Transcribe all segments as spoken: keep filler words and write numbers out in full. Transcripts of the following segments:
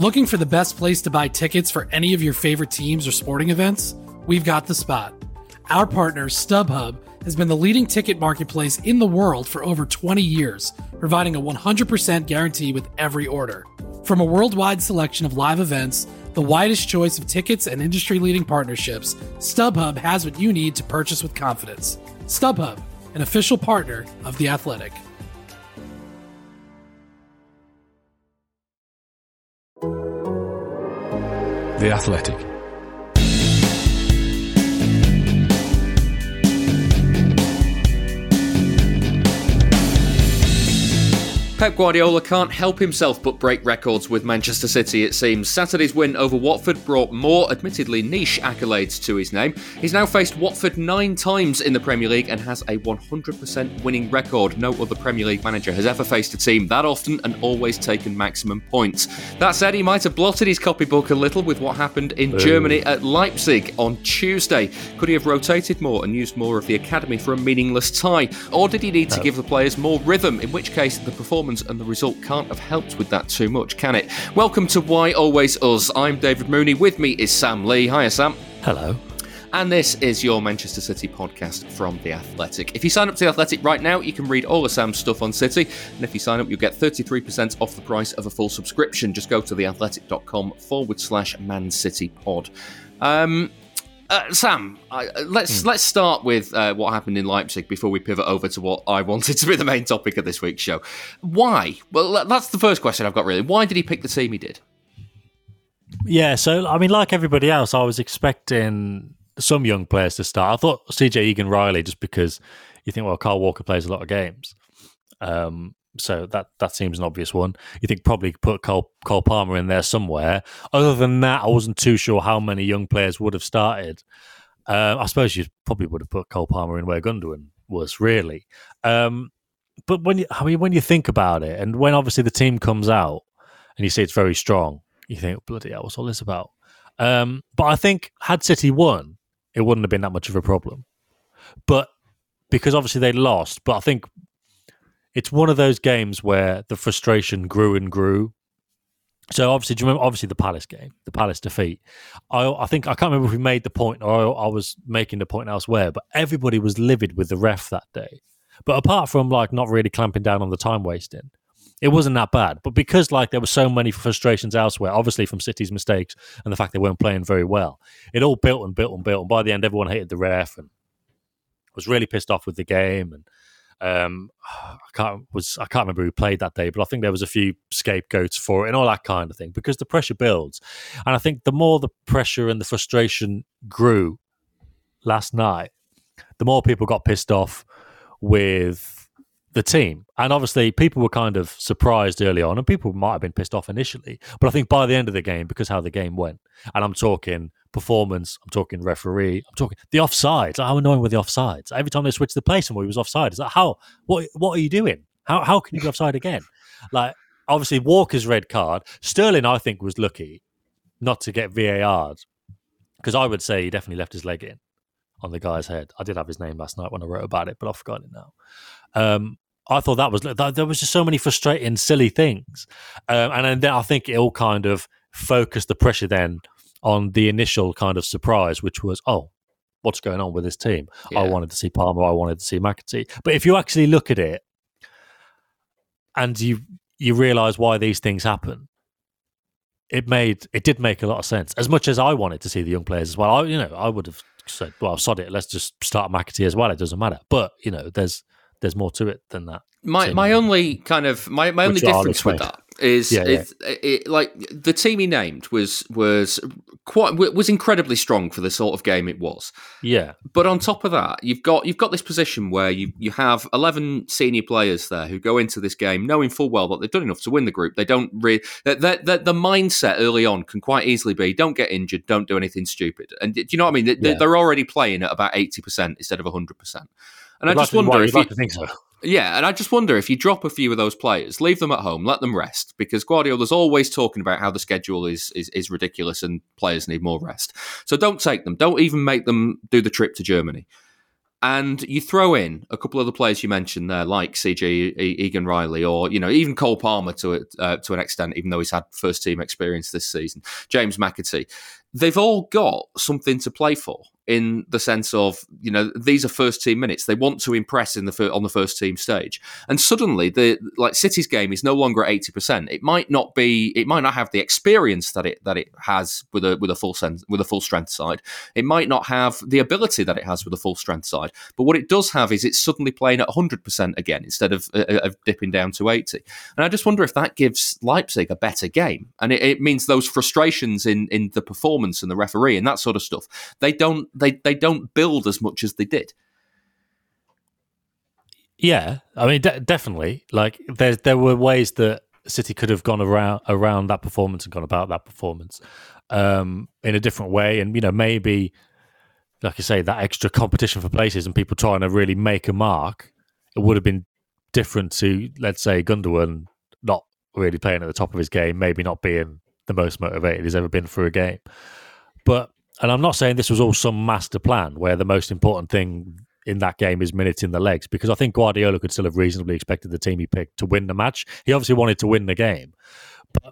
Looking for the best place to buy tickets for any of your favorite teams or sporting events? We've got the spot. Our partner, StubHub, has been the leading ticket marketplace in the world for over twenty years, providing a one hundred percent guarantee with every order. From a worldwide selection of live events, the widest choice of tickets and industry-leading partnerships, StubHub has what you need to purchase with confidence. StubHub, an official partner of The Athletic. The Athletic. Pep Guardiola can't help himself but break records with Manchester City, it seems. Saturday's win over Watford brought more, admittedly niche, accolades to his name. He's now faced Watford nine times in the Premier League and has a one hundred percent winning record. No other Premier League manager has ever faced a team that often and always taken maximum points. That said, he might have blotted his copybook a little with what happened in Boom. Germany at Leipzig on Tuesday. Could he have rotated more and used more of the academy for a meaningless tie? Or did he need to give the players more rhythm, in which case the performance and the result can't have helped with that too much, can it? Welcome to Why Always Us. I'm David Mooney. With me is Sam Lee. Hiya, Sam. Hello. And this is your Manchester City podcast from The Athletic. If you sign up to The Athletic right now, you can read all of Sam's stuff on City. And if you sign up, you'll get thirty-three percent off the price of a full subscription. Just go to theathletic.com forward slash Man City pod. Um... Uh, Sam, I, let's mm. let's start with uh, what happened in Leipzig before we pivot over to what I wanted to be the main topic of this week's show. Why? Well, that's the first question I've got, really. Why did he pick the team he did? Yeah, so, I mean, like everybody else, I was expecting some young players to start. I thought C J Egan-Riley, just because you think, well, Kyle Walker plays a lot of games. Um So that, that seems an obvious one. You think probably put Cole, Cole Palmer in there somewhere. Other than that, I wasn't too sure how many young players would have started. Uh, I suppose you probably would have put Cole Palmer in where Gundogan was, really. Um, but when you, I mean, when you think about it, and when obviously the team comes out and you see it's very strong, you think, bloody hell, what's all this about? Um, but I think had City won, it wouldn't have been that much of a problem. But because obviously they lost, but I think it's one of those games where the frustration grew and grew. So obviously, do you remember, obviously the Palace game, the Palace defeat? I, I think, I can't remember if we made the point or I, I was making the point elsewhere, but everybody was livid with the ref that day. But apart from like not really clamping down on the time wasting, it wasn't that bad. But because like there were so many frustrations elsewhere, obviously from City's mistakes and the fact they weren't playing very well, it all built and built and built. And by the end, everyone hated the ref and was really pissed off with the game. And Um, I can't was I can't remember who played that day, but I think there was a few scapegoats for it and all that kind of thing because the pressure builds. And I think the more the pressure and the frustration grew last night, the more people got pissed off with the team. And obviously people were kind of surprised early on and people might have been pissed off initially. But I think by the end of the game, because how the game went, and I'm talking performance, I'm talking referee, I'm talking the offsides. How annoying were the offsides? Every time they switched the play, somebody was offside. It's like, how? What? What are you doing? How? How can you be offside again? Like, obviously, Walker's red card. Sterling, I think, was lucky not to get V A R'd because I would say he definitely left his leg in on the guy's head. I did have his name last night when I wrote about it, but I've forgotten it now. Um, I thought that was there was just so many frustrating, silly things, um, and then I think it all kind of focused the pressure then on the initial kind of surprise, which was, oh, what's going on with this team? Yeah. I wanted to see Palmer, I wanted to see McAtee. But if you actually look at it and you you realise why these things happen, it made it did make a lot of sense. As much as I wanted to see the young players as well, I, you know, I would have said, well, sod it, let's just start McAtee as well. It doesn't matter. But you know, there's there's more to it than that. My my only kind of my, my only difference with that is, yeah, yeah. is it, it, like the team he named was was quite was incredibly strong for the sort of game it was. Yeah, but on top of that, you've got you've got this position where you you have eleven senior players there who go into this game knowing full well that they've done enough to win the group. They don't really that the, the mindset early on can quite easily be don't get injured, don't do anything stupid. And do you know what I mean? They, yeah. They're already playing at about eighty percent instead of a hundred percent. And you'd I just like wonder to, if you'd you like to think so. Yeah, and I just wonder if you drop a few of those players, leave them at home, let them rest, because Guardiola's always talking about how the schedule is, is is ridiculous and players need more rest. So don't take them. Don't even make them do the trip to Germany. And you throw in a couple of the players you mentioned there, like C J Egan Riley, or you know even Cole Palmer to it, uh, to an extent, even though he's had first team experience this season. James McAtee, they've all got something to play for in the sense of you know these are first team minutes. They want to impress in the fir- on the first team stage, and suddenly the like City's game is no longer at eighty percent. It might not be. It might not have the experience that it that it has with a with a full sense with a full strength side. It might not have the ability that it has with a full strength side. But what it does have is it's suddenly playing at one hundred percent again instead of, uh, of dipping down to eighty. And I just wonder if that gives Leipzig a better game. And it, it means those frustrations in, in the performance and the referee and that sort of stuff, they don't they, they don't build as much as they did. Yeah, I mean, de- definitely. Like, there there were ways that City could have gone around around that performance and gone about that performance um, in a different way. And, you know, maybe... like I say, that extra competition for places and people trying to really make a mark, it would have been different to, let's say, Gundogan not really playing at the top of his game, maybe not being the most motivated he's ever been for a game. But, and I'm not saying this was all some master plan where the most important thing in that game is minutes in the legs, because I think Guardiola could still have reasonably expected the team he picked to win the match. He obviously wanted to win the game, but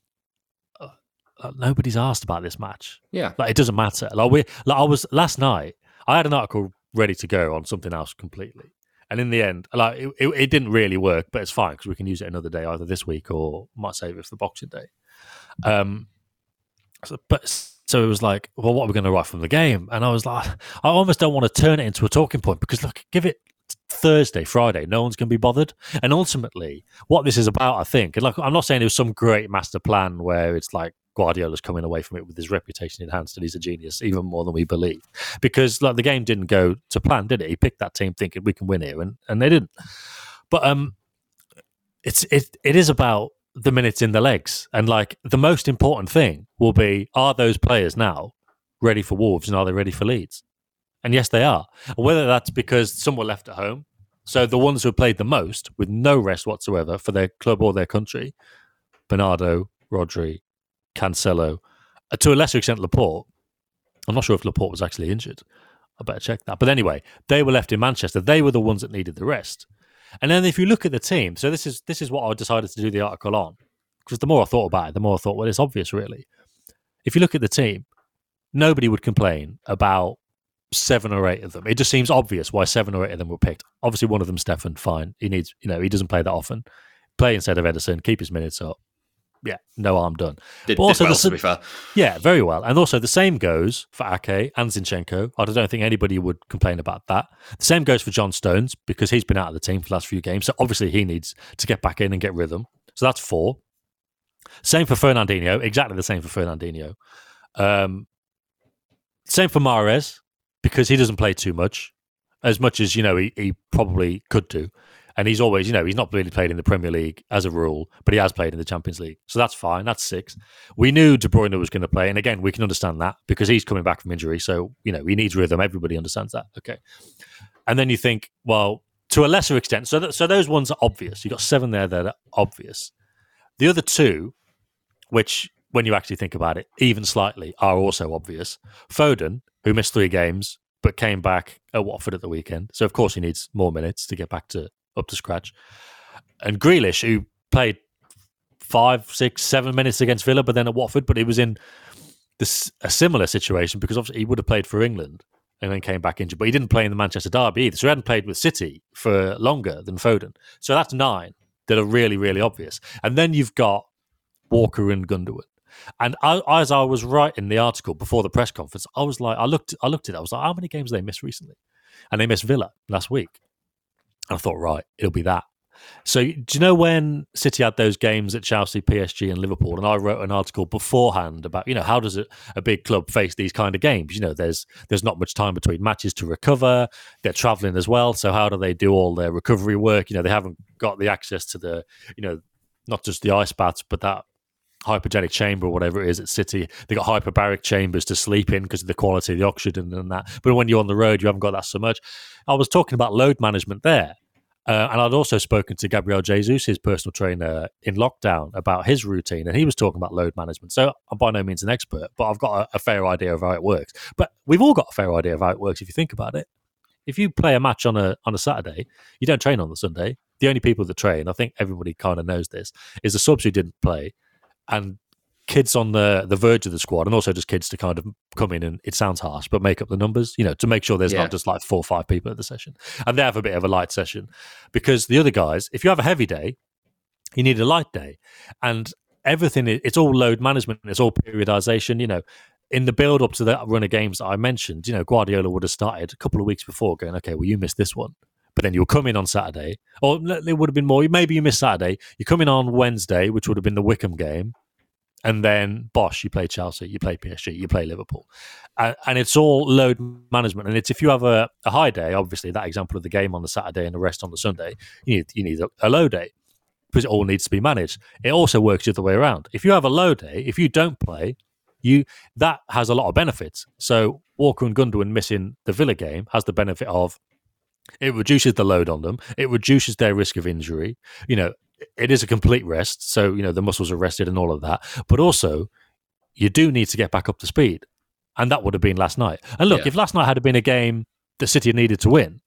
Uh, nobody's asked about this match. Yeah, like it doesn't matter. Like we, like I was last night. I had an article ready to go on something else completely, and in the end, like it, it, it didn't really work. But it's fine because we can use it another day, either this week or might save it for the Boxing Day. Um, so, but so it was like, well, what are we going to write from the game? And I was like, I almost don't want to turn it into a talking point because look, give it Thursday, Friday, no one's going to be bothered. And ultimately, what this is about, I think, and like I'm not saying it was some great master plan where it's like Guardiola's coming away from it with his reputation enhanced and he's a genius, even more than we believe. Because like the game didn't go to plan, did it? He picked that team thinking we can win here, and, and they didn't. But um, it's it it is about the minutes in the legs, and like the most important thing will be: are those players now ready for Wolves, and are they ready for Leeds? And yes, they are. Whether that's because some were left at home, so the ones who played the most with no rest whatsoever for their club or their country, Bernardo, Rodri, Cancelo, uh, to a lesser extent Laporte. I'm not sure if Laporte was actually injured. I better check that. But anyway, they were left in Manchester. They were the ones that needed the rest. And then if you look at the team, so this is this is what I decided to do the article on, because the more I thought about it, the more I thought, well, it's obvious, really. If you look at the team, nobody would complain about seven or eight of them. It just seems obvious why seven or eight of them were picked. Obviously, one of them, Stefan, fine. He needs, you know, he doesn't play that often. Play instead of Ederson, keep his minutes up. Yeah, no harm done. Did, but also did well, the, to be fair. Yeah, very well. And also the same goes for Ake and Zinchenko. I don't think anybody would complain about that. The same goes for John Stones, because he's been out of the team for the last few games. So obviously he needs to get back in and get rhythm. So that's four. Same for Fernandinho. Exactly the same for Fernandinho. Um, same for Mahrez, because he doesn't play too much, as much as, you know, he, he probably could do. And he's always, you know, he's not really played in the Premier League as a rule, but he has played in the Champions League. So that's fine. That's six. We knew De Bruyne was going to play. And again, we can understand that because he's coming back from injury. So, you know, he needs rhythm. Everybody understands that. Okay. And then you think, well, to a lesser extent, so, th- so those ones are obvious. You've got seven there that are obvious. The other two, which when you actually think about it, even slightly, are also obvious. Foden, who missed three games, but came back at Watford at the weekend. So, of course, he needs more minutes to get back to up to scratch. And Grealish, who played five, six, seven minutes against Villa, but then at Watford, but he was in this a similar situation because obviously he would have played for England and then came back injured, but he didn't play in the Manchester derby either. So he hadn't played with City for longer than Foden. So that's nine that are really, really obvious. And then you've got Walker and Gundogan. And I, as I was writing the article before the press conference, I was like, I looked, I looked at it. I was like, how many games have they missed recently? And they missed Villa last week. And I thought, right, it'll be that. So do you know when City had those games at Chelsea, P S G and Liverpool, and I wrote an article beforehand about, you know, how does a, a big club face these kind of games? You know, there's there's not much time between matches to recover. They're travelling as well. So how do they do all their recovery work? You know, they haven't got the access to the, you know, not just the ice baths, but that hypergenic chamber or whatever it is at City. They got hyperbaric chambers to sleep in because of the quality of the oxygen and that. But when you're on the road, you haven't got that so much. I was talking about load management there. Uh, and I'd also spoken to Gabriel Jesus, his personal trainer, in lockdown about his routine. And he was talking about load management. So I'm by no means an expert, but I've got a, a fair idea of how it works. But we've all got a fair idea of how it works if you think about it. If you play a match on a on a Saturday, you don't train on the Sunday. The only people that train, I think everybody kind of knows this, is the subs who didn't play and kids on the the verge of the squad, and also just kids to kind of come in and, it sounds harsh, but make up the numbers, you know, to make sure there's yeah. not just like four or five people at the session. And they have a bit of a light session because the other guys, if you have a heavy day, you need a light day. And everything, it's all load management, it's all periodization, you know. In the build up to that run of games that I mentioned, you know, Guardiola would have started a couple of weeks before going, okay, well, you missed this one. But then you'll come in on Saturday, or it would have been more, maybe you missed Saturday, you come in on Wednesday, which would have been the Wickham game. And then, bosh, you play Chelsea, you play P S G, you play Liverpool. And, and it's all load management. And it's if you have a, a high day, obviously, that example of the game on the Saturday and the rest on the Sunday, you need, you need a, a low day because it all needs to be managed. It also works the other way around. If you have a low day, if you don't play, you that has a lot of benefits. So Walker and Gundogan missing the Villa game has the benefit of it reduces the load on them. It reduces their risk of injury. You know, it is a complete rest, so you know the muscles are rested and all of that. But also, you do need to get back up to speed, and that would have been last night. And look, yeah. if last night had been a game that City needed to win,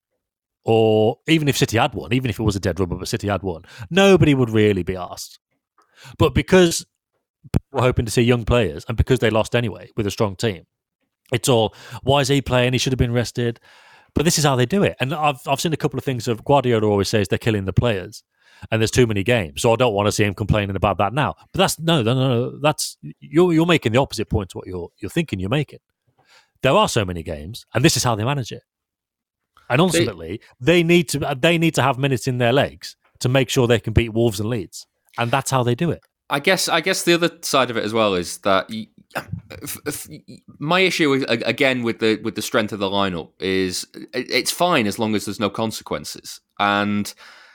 or even if City had won, even if it was a dead rubber, but City had won, nobody would really be asked. But because people were hoping to see young players, and because they lost anyway with a strong team, it's all why is he playing? He should have been rested. But this is how they do it. And I've I've seen a couple of things of Guardiola always says they're killing the players. And there's too many games, so I don't want to see him complaining about that now. But that's no, no, no, no. That's you're you're making the opposite point to what you're you're thinking you're making. There are so many games, and this is how they manage it. And ultimately, they, they need to they need to have minutes in their legs to make sure they can beat Wolves and Leeds, and that's how they do it. I guess I guess the other side of it as well is that you, if, if, my issue is, again with the with the strength of the lineup is it's fine as long as there's no consequences. And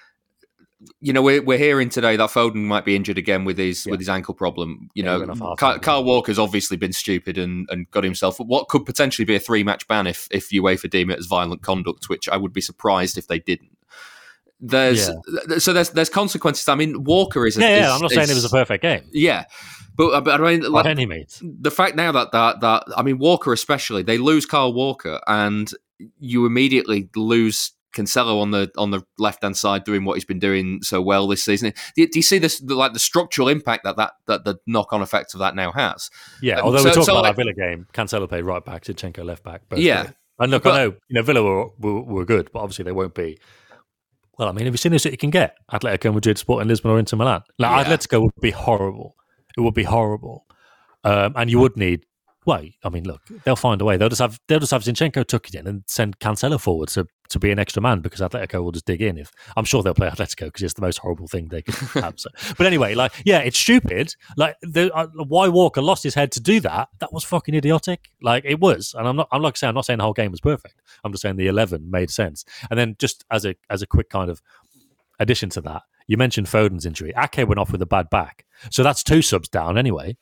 you know, we're we're hearing today that Foden might be injured again with his yeah. with his ankle problem. You yeah, know, Kyle, Kyle Walker's obviously been stupid and, and got himself what could potentially be a three match ban if if UEFA deem it as violent conduct, which I would be surprised if they didn't. There's yeah. so there's there's consequences. I mean, Walker is. A, yeah, yeah. Is, I'm not saying is, it was a perfect game. Yeah, but, but I mean, like, by any means, the fact now that, that that I mean, Walker especially, they lose Kyle Walker, and you immediately lose Cancelo on the on the left hand side doing what he's been doing so well this season. Do you, do you see this the, like the structural impact that, that that the knock on effect of that now has? Yeah, um, although so, we talk so about like, that Villa game, Cancelo played right back, Zinchenko left back. Yeah, way. And look, but, I know you know Villa were, were were good, but obviously they won't be. Well, I mean, have you seen this that you can get Atletico Madrid, Sporting Lisbon, or Inter Milan? Like yeah. Atletico would be horrible. It would be horrible, um, and you would need. Well, I mean, look, they'll find a way. They'll just have they'll just have Zinchenko tuck it in and send Cancelo forward to, to be an extra man because Atletico will just dig in. If I'm sure they'll play Atletico because it's the most horrible thing they could have. So. But anyway, like, yeah, it's stupid. Like, the, uh, why Walker lost his head to do that? That was fucking idiotic. Like, it was. And I'm not. I'm like saying I'm not saying the whole game was perfect. I'm just saying the eleven made sense. And then just as a as a quick kind of addition to that, you mentioned Foden's injury. Ake went off with a bad back, so that's two subs down anyway.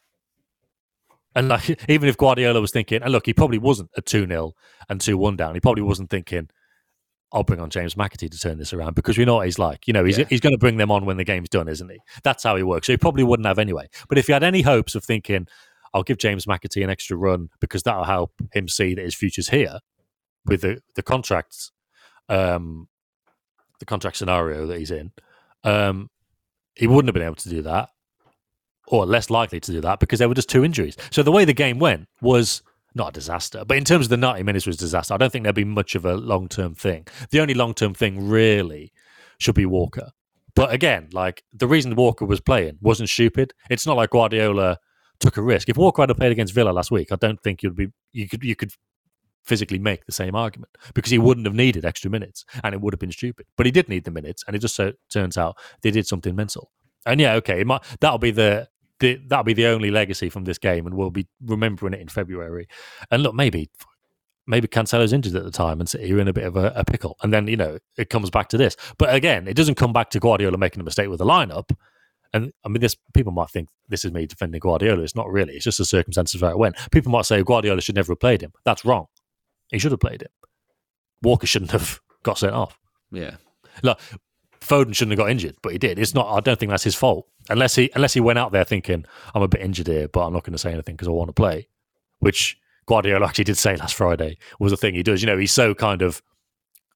And like, even if Guardiola was thinking, and look, he probably wasn't a two nil and two one down. He probably wasn't thinking, I'll bring on James McAtee to turn this around because we know what he's like. You know, he's yeah. he's going to bring them on when the game's done, isn't he? That's how he works. So he probably wouldn't have anyway. But if he had any hopes of thinking, I'll give James McAtee an extra run because that'll help him see that his future's here with the, the contracts, um, the contract scenario that he's in, um, he wouldn't have been able to do that. Or less likely to do that because there were just two injuries. So the way the game went was not a disaster. But in terms of the ninety minutes was a disaster. I don't think there'd be much of a long-term thing. The only long-term thing really should be Walker. But again, like the reason Walker was playing wasn't stupid. It's not like Guardiola took a risk. If Walker had played against Villa last week, I don't think you'd be you could you could physically make the same argument because he wouldn't have needed extra minutes and it would have been stupid. But he did need the minutes and it just so turns out they did something mental. And yeah, okay, it might, that'll be the The, that'll be the only legacy from this game, and we'll be remembering it in February. And look, maybe maybe Cancelo's injured at the time, and you're in a bit of a, a pickle. And then, you know, it comes back to this. But again, it doesn't come back to Guardiola making a mistake with the lineup. And I mean, this people might think this is me defending Guardiola. It's not really. It's just the circumstances of how it went. People might say Guardiola should never have played him. That's wrong. He should have played him. Walker shouldn't have got sent off. Yeah. Look, Foden shouldn't have got injured, but he did. It's not. I don't think that's his fault. Unless he unless he went out there thinking, I'm a bit injured here, but I'm not going to say anything because I want to play, which Guardiola actually did say last Friday was the thing he does. You know, he's so kind of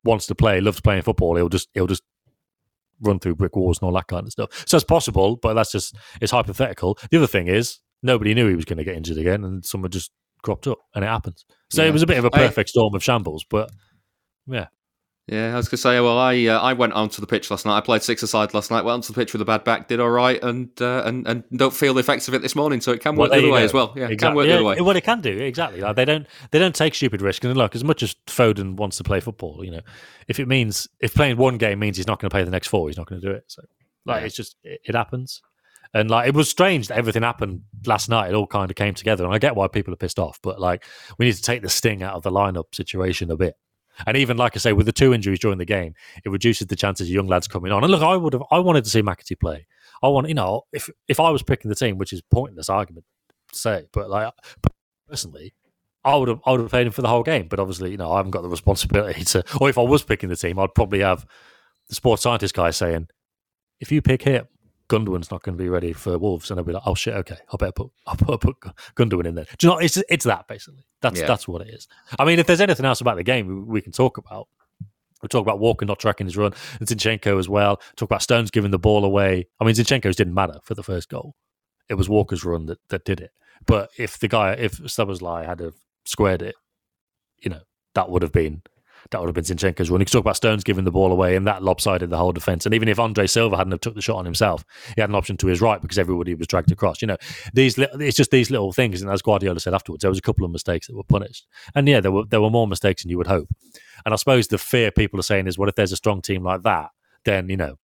wants to play, loves playing football, he'll just he'll just run through brick walls and all that kind of stuff. So it's possible, but that's just it's hypothetical. The other thing is nobody knew he was going to get injured again, and someone just cropped up, and it happens. So yeah. It was a bit of a perfect I, storm of shambles, but yeah. Yeah, I was going to say, well, I uh, I went onto the pitch last night. I played six-a-side last night, went onto the pitch with a bad back, did all right, and uh, and, and don't feel the effects of it this morning, so it can work well, the other way as well. Yeah, exactly. It can work yeah, the other way. Well, it can do, exactly. Like, they don't they don't take stupid risks. And look, as much as Foden wants to play football, you know, if it means, if playing one game means he's not going to play the next four, he's not going to do it. So, like, yeah. it's just, it, it happens. And, like, it was strange that everything happened last night. It all kind of came together, and I get why people are pissed off, but, like, we need to take the sting out of the lineup situation a bit. And even, like I say, with the two injuries during the game, it reduces the chances of young lads coming on. And look, I would have, I wanted to see McAtee play. I want, you know, if if I was picking the team, which is a pointless argument to say, but like personally, I would have, I would have played him for the whole game. But obviously, you know, I haven't got the responsibility to. Or if I was picking the team, I'd probably have the sports scientist guy saying, if you pick him, Gundogan's not going to be ready for Wolves, and I'll be like, oh shit, okay, I better put, I'll put, put Gundogan in there. Do you know? It's it's that basically. That's yeah. that's what it is. I mean, if there's anything else about the game we, we can talk about, we talk about Walker not tracking his run, and Zinchenko as well. Talk about Stones giving the ball away. I mean, Zinchenko's didn't matter for the first goal. It was Walker's run that, that did it. But if the guy, if Szoboszlai had have squared it, you know, that would have been. That would have been Zinchenko's run. You could talk about Stones giving the ball away, and that lopsided the whole defence. And even if Andre Silva hadn't have took the shot on himself, he had an option to his right because everybody was dragged across. You know, these it's just these little things. And as Guardiola said afterwards, there was a couple of mistakes that were punished. And yeah, there were there were more mistakes than you would hope. And I suppose the fear people are saying is, well, if there's a strong team like that, then you know,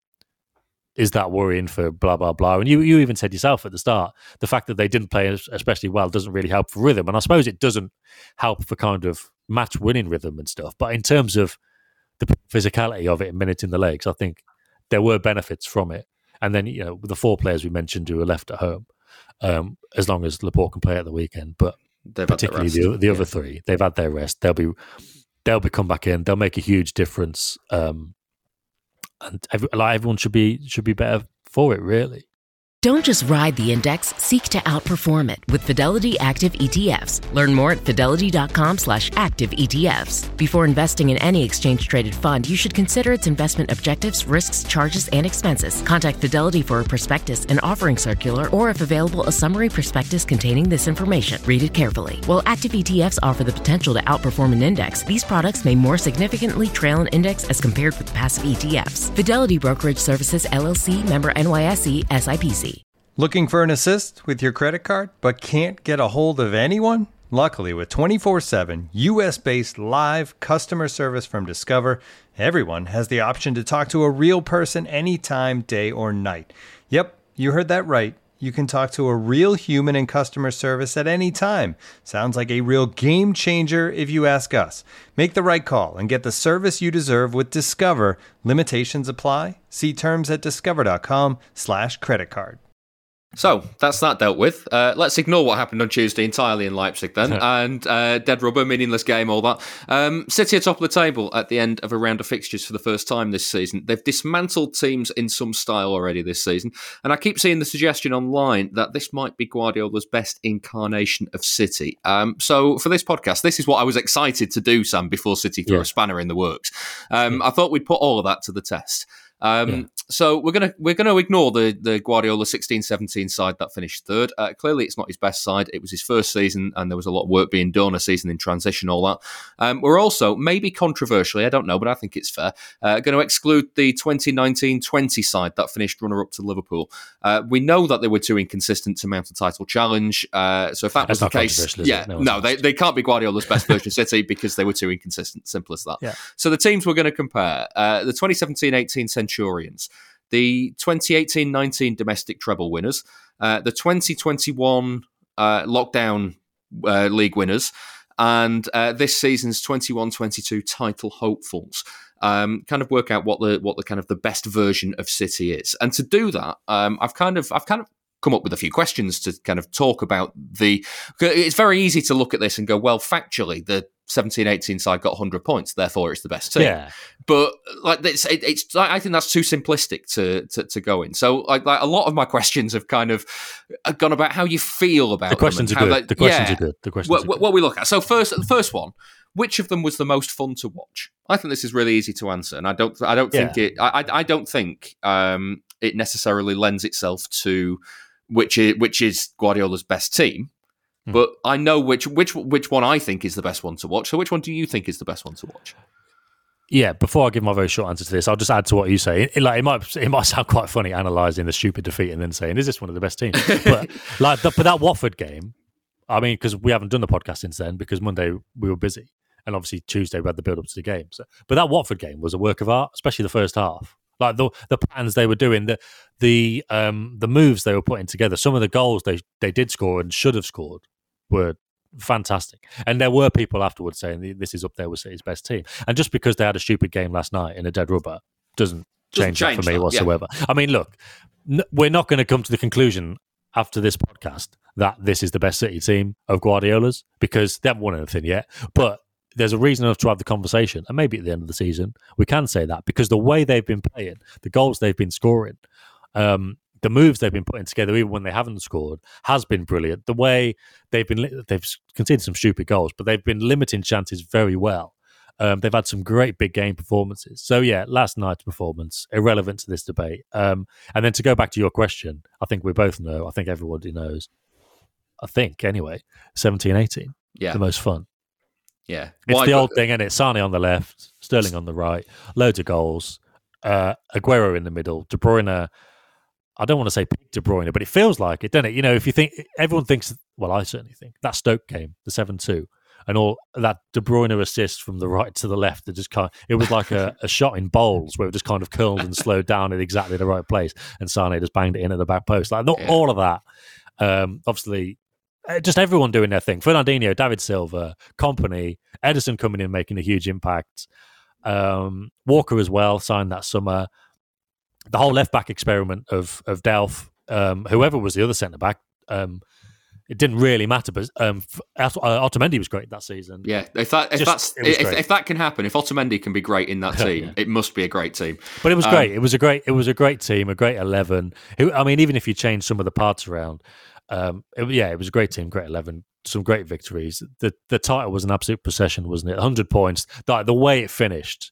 is that worrying for blah blah blah? And you you even said yourself at the start, the fact that they didn't play especially well doesn't really help for rhythm. And I suppose it doesn't help for kind of match winning rhythm and stuff. But in terms of the physicality of it and minutes in the legs, I think there were benefits from it. And then, you know, the four players we mentioned who are left at home, um, as long as Laporte can play at the weekend, but they've particularly the, the yeah. other three, they've had their rest. They'll be, they'll be come back in. They'll make a huge difference. Um, and every, like everyone should be should be better for it, really. Don't just ride the index, seek to outperform it with Fidelity Active E T Fs. Learn more at fidelity.com slash active ETFs. Before investing in any exchange-traded fund, you should consider its investment objectives, risks, charges, and expenses. Contact Fidelity for a prospectus, an offering circular, or if available, a summary prospectus containing this information. Read it carefully. While active E T Fs offer the potential to outperform an index, these products may more significantly trail an index as compared with passive E T Fs. Fidelity Brokerage Services, L L C, member N Y S E, S I P C. Looking for an assist with your credit card, but can't get a hold of anyone? Luckily, with twenty-four seven U S-based live customer service from Discover, everyone has the option to talk to a real person anytime, day or night. Yep, you heard that right. You can talk to a real human in customer service at any time. Sounds like a real game changer if you ask us. Make the right call and get the service you deserve with Discover. Limitations apply. See terms at discover.com slash credit card. So that's that dealt with. Uh, let's ignore what happened on Tuesday entirely in Leipzig then, and uh, dead rubber, meaningless game, all that. Um, City are top of the table at the end of a round of fixtures for the first time this season. They've dismantled teams in some style already this season, and I keep seeing the suggestion online that this might be Guardiola's best incarnation of City. Um, so for this podcast, this is what I was excited to do, Sam, before City threw yeah. a spanner in the works. Um, yeah. I thought we'd put all of that to the test. Um, yeah. So we're gonna we're gonna ignore the the Guardiola sixteen seventeen side that finished third. Uh, clearly, it's not his best side. It was his first season, and there was a lot of work being done, a season in transition, all that. Um, we're also, maybe controversially, I don't know, but I think it's fair, uh, going to exclude the twenty nineteen twenty side that finished runner-up to Liverpool. Uh, we know that they were too inconsistent to mount a title challenge. Uh, so if that That's was the case, yeah, no, no they, they can't be Guardiola's best version of City because they were too inconsistent. Simple as that. Yeah. So the teams we're going to compare, uh, the twenty seventeen eighteen Centurions, the twenty eighteen nineteen domestic treble winners, uh, the twenty twenty-one uh, lockdown uh, league winners, and uh, this season's twenty-one twenty-two title hopefuls. Um, kind of work out what the what the kind of the best version of City is, and to do that, um, I've kind of I've kind of come up with a few questions to kind of talk about the. It's very easy to look at this and go, well, factually, the seventeen eighteen side got one hundred points, therefore it's the best team. Yeah. But like it's, it, it's I think that's too simplistic to to, to go in. So like, like a lot of my questions have kind of gone about how you feel about the questions them are good. They, the questions yeah, are good. The questions what, are good. What we look at. So first, the first one. Which of them was the most fun to watch? I think this is really easy to answer, and I don't. I don't think Yeah. it. I. I don't think um, it necessarily lends itself to which is which is Guardiola's best team. Hmm. But I know which which which one I think is the best one to watch. So which one do you think is the best one to watch? Yeah, before I give my very short answer to this, I'll just add to what you say. It, like it might, it might sound quite funny analysing the stupid defeat and then saying, "Is this one of the best teams?" But like, the, but that Watford game, I mean, because we haven't done the podcast since then because Monday we were busy, and obviously Tuesday we had the build up to the game. So, but that Watford game was a work of art, especially the first half. Like the the plans they were doing, the the um the moves they were putting together, some of the goals they they did score and should have scored were fantastic. And there were people afterwards saying this is up there with City's best team. And just because they had a stupid game last night in a dead rubber doesn't change, Doesn't change that for me that, whatsoever. I mean, look, n- we're not going to come to the conclusion after this podcast that this is the best City team of Guardiola's because they haven't won anything yet. But there's a reason enough to have the conversation. And maybe at the end of the season, we can say that because the way they've been playing, the goals they've been scoring, um, the moves they've been putting together, even when they haven't scored, has been brilliant. The way they've been, li- they've conceded some stupid goals, but they've been limiting chances very well. Um, they've had some great big game performances. So yeah, last night's performance, irrelevant to this debate. Um, and then to go back to your question, I think we both know, I think everybody knows, I think anyway, seventeen eighteen, Yeah, the most fun. yeah. It's Why- the old thing, isn't it? Sane on the left, Sterling on the right, loads of goals, uh, Aguero in the middle, De Bruyne. I don't want to say peak De Bruyne, but it feels like it, doesn't it? You know, if you think, everyone thinks, well, I certainly think, that Stoke game, the seven two, and all that De Bruyne assist from the right to the left, it just kind of, it was like a, a shot in bowls where it just kind of curled and slowed down in exactly the right place, and Sane just banged it in at the back post. Like, not Yeah. all of that. Um, obviously, uh, just everyone doing their thing. Fernandinho, David Silva, Kompany, Edison coming in, making a huge impact. Um, Walker as well, signed that summer. The whole left back experiment of of Delph, um, whoever was the other centre back, um, it didn't really matter. But um, uh, Otamendi was great that season. Yeah, if that if Just- that's it was if, great. if that can happen, if Otamendi can be great in that team, Yeah. it must be a great team. But it was Um, great. It was a great. It was a great team, a great eleven. It, I mean, even if you change some of the parts around, um, it, yeah, it was a great team, great eleven, some great victories. The the title was an absolute procession, wasn't it? one hundred points. The, the way it finished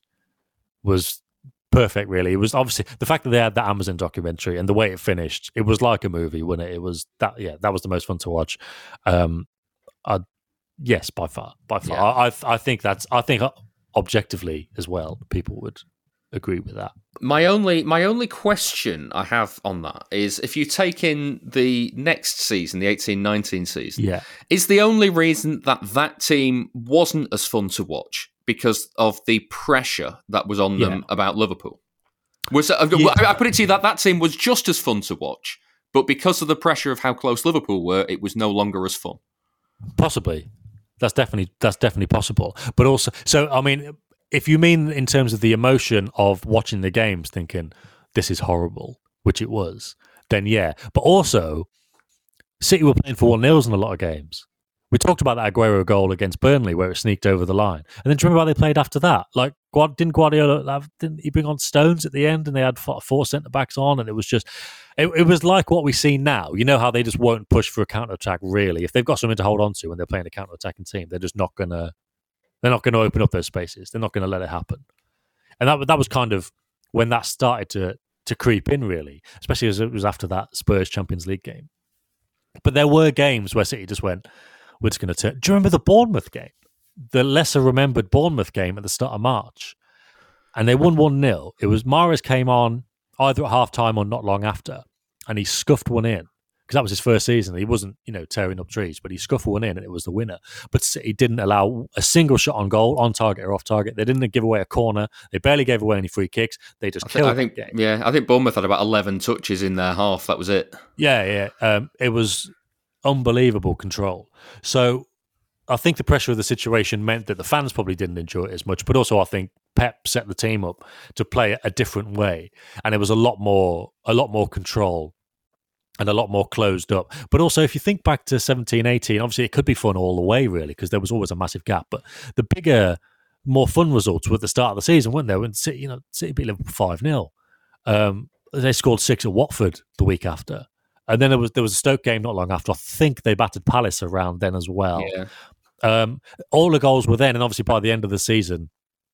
was perfect. Really, it was obviously the fact that they had that Amazon documentary and the way it finished. It was like a movie, wasn't it? It was that. Yeah, that was the most fun to watch. Um, I, yes, by far, by far. Yeah. I, I I think that's. I think objectively as well, people would agree with that. My only my only question I have on that is if you take in the next season, the eighteen nineteen season, Yeah. is the only reason that that team wasn't as fun to watch because of the pressure that was on them Yeah. about Liverpool? Was I, Yeah. I put it to you that that team was just as fun to watch, but because of the pressure of how close Liverpool were, it was no longer as fun. Possibly. That's definitely that's definitely possible. But also, so I mean, if you mean in terms of the emotion of watching the games, thinking this is horrible, which it was, then yeah. But also, City were playing for one nils in a lot of games. We talked about that Aguero goal against Burnley where it sneaked over the line, and then do you remember how they played after that? Like, Guard- didn't Guardiola have, didn't he bring on Stones at the end, and they had four, four centre backs on, and it was just. It, it was like what we see now. You know how they just won't push for a counter attack. Really, if they've got something to hold on to when they're playing a counter attacking team, they're just not gonna. They're not going to open up those spaces. They're not going to let it happen. And that that was kind of when that started to to creep in, really, especially as it was after that Spurs Champions League game. But there were games where City just went, we're just going to turn. Do you remember the Bournemouth game? The lesser remembered Bournemouth game at the start of March. And they won one nil. It was Mahrez came on either at half time or not long after, and he scuffed one in. Because that was his first season. He wasn't, you know, tearing up trees, but he scuffed one in and it was the winner. But City didn't allow a single shot on goal, on target or off target. They didn't give away a corner. They barely gave away any free kicks. They just I think, killed I think the game. yeah, I think Bournemouth had about eleven touches in their half. That was it. Yeah, yeah. Um, it was unbelievable control. So I think the pressure of the situation meant that the fans probably didn't enjoy it as much. But also I think Pep set the team up to play a different way. And it was a lot more, a lot more control. And a lot more closed up. But also, if you think back to seventeen eighteen, obviously it could be fun all the way, really, because there was always a massive gap. But the bigger, more fun results were at the start of the season, weren't there? When City, you know, City beat Liverpool five nil. Um, they scored six at Watford the week after. And then there was there was a Stoke game not long after. I think they battered Palace around then as well. Yeah. Um, all the goals were then, and obviously by the end of the season,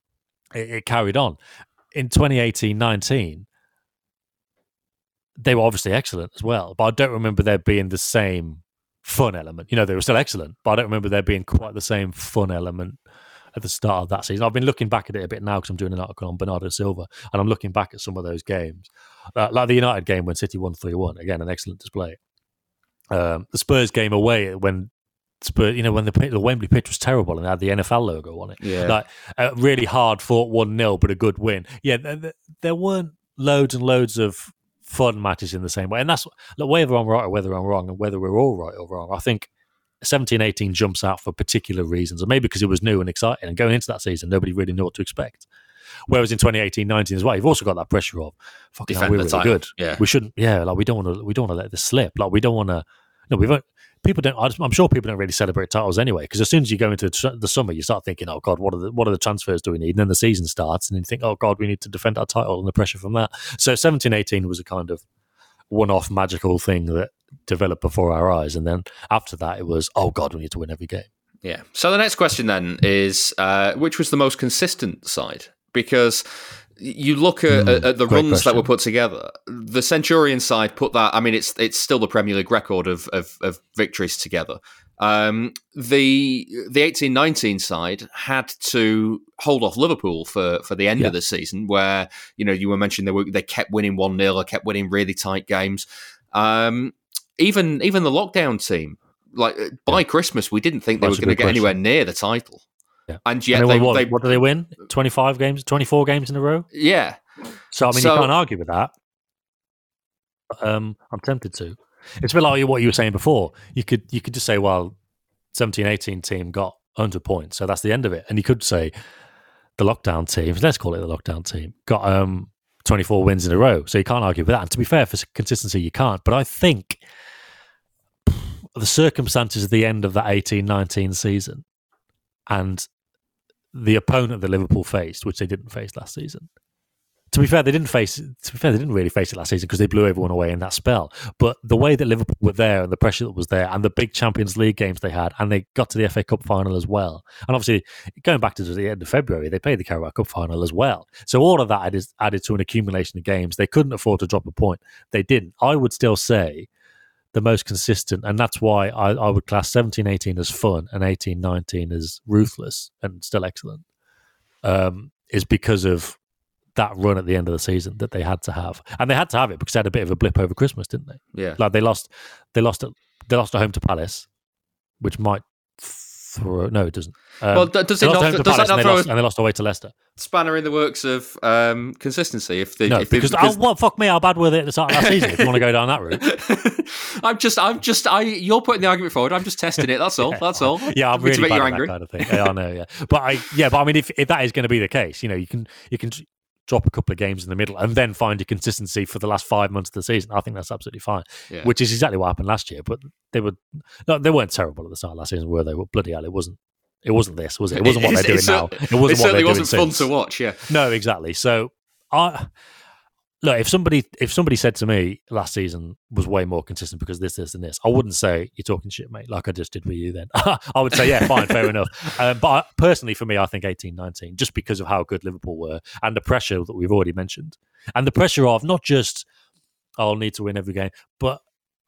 it, it carried on. In twenty eighteen nineteen, they were obviously excellent as well, but I don't remember there being the same fun element. You know, they were still excellent, but I don't remember there being quite the same fun element at the start of that season. I've been looking back at it a bit now because I'm doing an article on Bernardo Silva, and I'm looking back at some of those games. Uh, like the United game when City won three one, again, an excellent display. Um, the Spurs game away when Spurs, you know, when the, the Wembley pitch was terrible and they had the N F L logo on it. Yeah. Like a really hard fought one nil, but a good win. Yeah, th- there weren't loads and loads of fun matches in the same way. And that's look, whether I'm right or whether I'm wrong and whether we're all right or wrong, I think seventeen eighteen jumps out for particular reasons, or maybe because it was new and exciting. And going into that season, nobody really knew what to expect. Whereas in twenty eighteen nineteen as well, you've also got that pressure of fucking hell, we're really title. good. Yeah. We shouldn't. Yeah, like we don't want to. We don't want to let this slip. Like we don't want to. No, we've. People don't. I'm sure people don't really celebrate titles anyway. Because as soon as you go into the summer, you start thinking, "Oh God, what are the what are the transfers do we need?" And then the season starts, and then you think, "Oh God, we need to defend our title," and the pressure from that. So seventeen eighteen was a kind of one-off magical thing that developed before our eyes, and then after that, it was, "Oh God, we need to win every game." Yeah. So the next question then is, uh, which was the most consistent side? Because you look at, mm, at the runs question. that were put together. The Centurion side put that. I mean, it's it's still the Premier League record of of, of victories together. Um, the the eighteen nineteen side had to hold off Liverpool for, for the end yeah. of the season, where you know you were mentioning they were they kept winning one nil, or kept winning really tight games. Um, even even the lockdown team, like by yeah. Christmas, we didn't think they That's were going to get question. anywhere near the title. Yeah. And yet, and they, what, they what do they win? twenty-five games, twenty-four games in a row. Yeah. So I mean, so, you can't argue with that. Um, I'm tempted to. It's a bit like what you were saying before. You could you could just say, well, seventeen eighteen team got one hundred points, so that's the end of it. And you could say the lockdown team, let's call it the lockdown team, got um, twenty-four wins in a row. So you can't argue with that. And to be fair, for consistency, you can't. But I think the circumstances at the end of that eighteen nineteen season and the opponent that Liverpool faced, which they didn't face last season. To be fair, they didn't face. To be fair, they didn't really face it last season because they blew everyone away in that spell. But the way that Liverpool were there and the pressure that was there, and the big Champions League games they had, and they got to the F A Cup final as well. And obviously, going back to the end of February, they played the Carabao Cup final as well. So all of that added, added to an accumulation of games. They couldn't afford to drop a point. They didn't. I would still say the most consistent, and that's why I, I would class seventeen eighteen as fun and eighteen nineteen as ruthless and still excellent. Um, is because of that run at the end of the season that they had to have, and they had to have it because they had a bit of a blip over Christmas, didn't they? Yeah, like they lost, they lost, at, they lost at home to Palace, which might throw. No, it doesn't. Um, well, does it not? Does Palace that not and throw lost, and they lost away to Leicester? Spanner in the works of um, consistency. If they, no, if because, because... Oh, what fuck me, how bad were they at the start of that season? If you want to go down that route, I'm just, I'm just, I. You're putting the argument forward. I'm just testing it. That's all. yeah. That's all. Yeah, I'm really to make bad you at angry. that kind of thing. Yeah, I know. Yeah, but I, yeah, but I mean, if if that is going to be the case, you know, you can you can. drop a couple of games in the middle and then find your consistency for the last five months of the season. I think that's absolutely fine, yeah. which is exactly what happened last year. But they were no, they weren't terrible at the start of last season, were they? Well, bloody hell, it wasn't. It wasn't this, was it? It wasn't what they're doing it, now. It wasn't it what certainly they're wasn't doing fun since. to watch. Yeah, no, exactly. So I look if somebody if somebody said to me last season was way more consistent because this, this, and this, I wouldn't say you're talking shit, mate, like I just did with you. Then I would say, yeah, fine, fair enough. Um, but I, personally, for me, I think eighteen nineteen, just because of how good Liverpool were and the pressure that we've already mentioned, and the pressure of not just oh, I'll need to win every game, but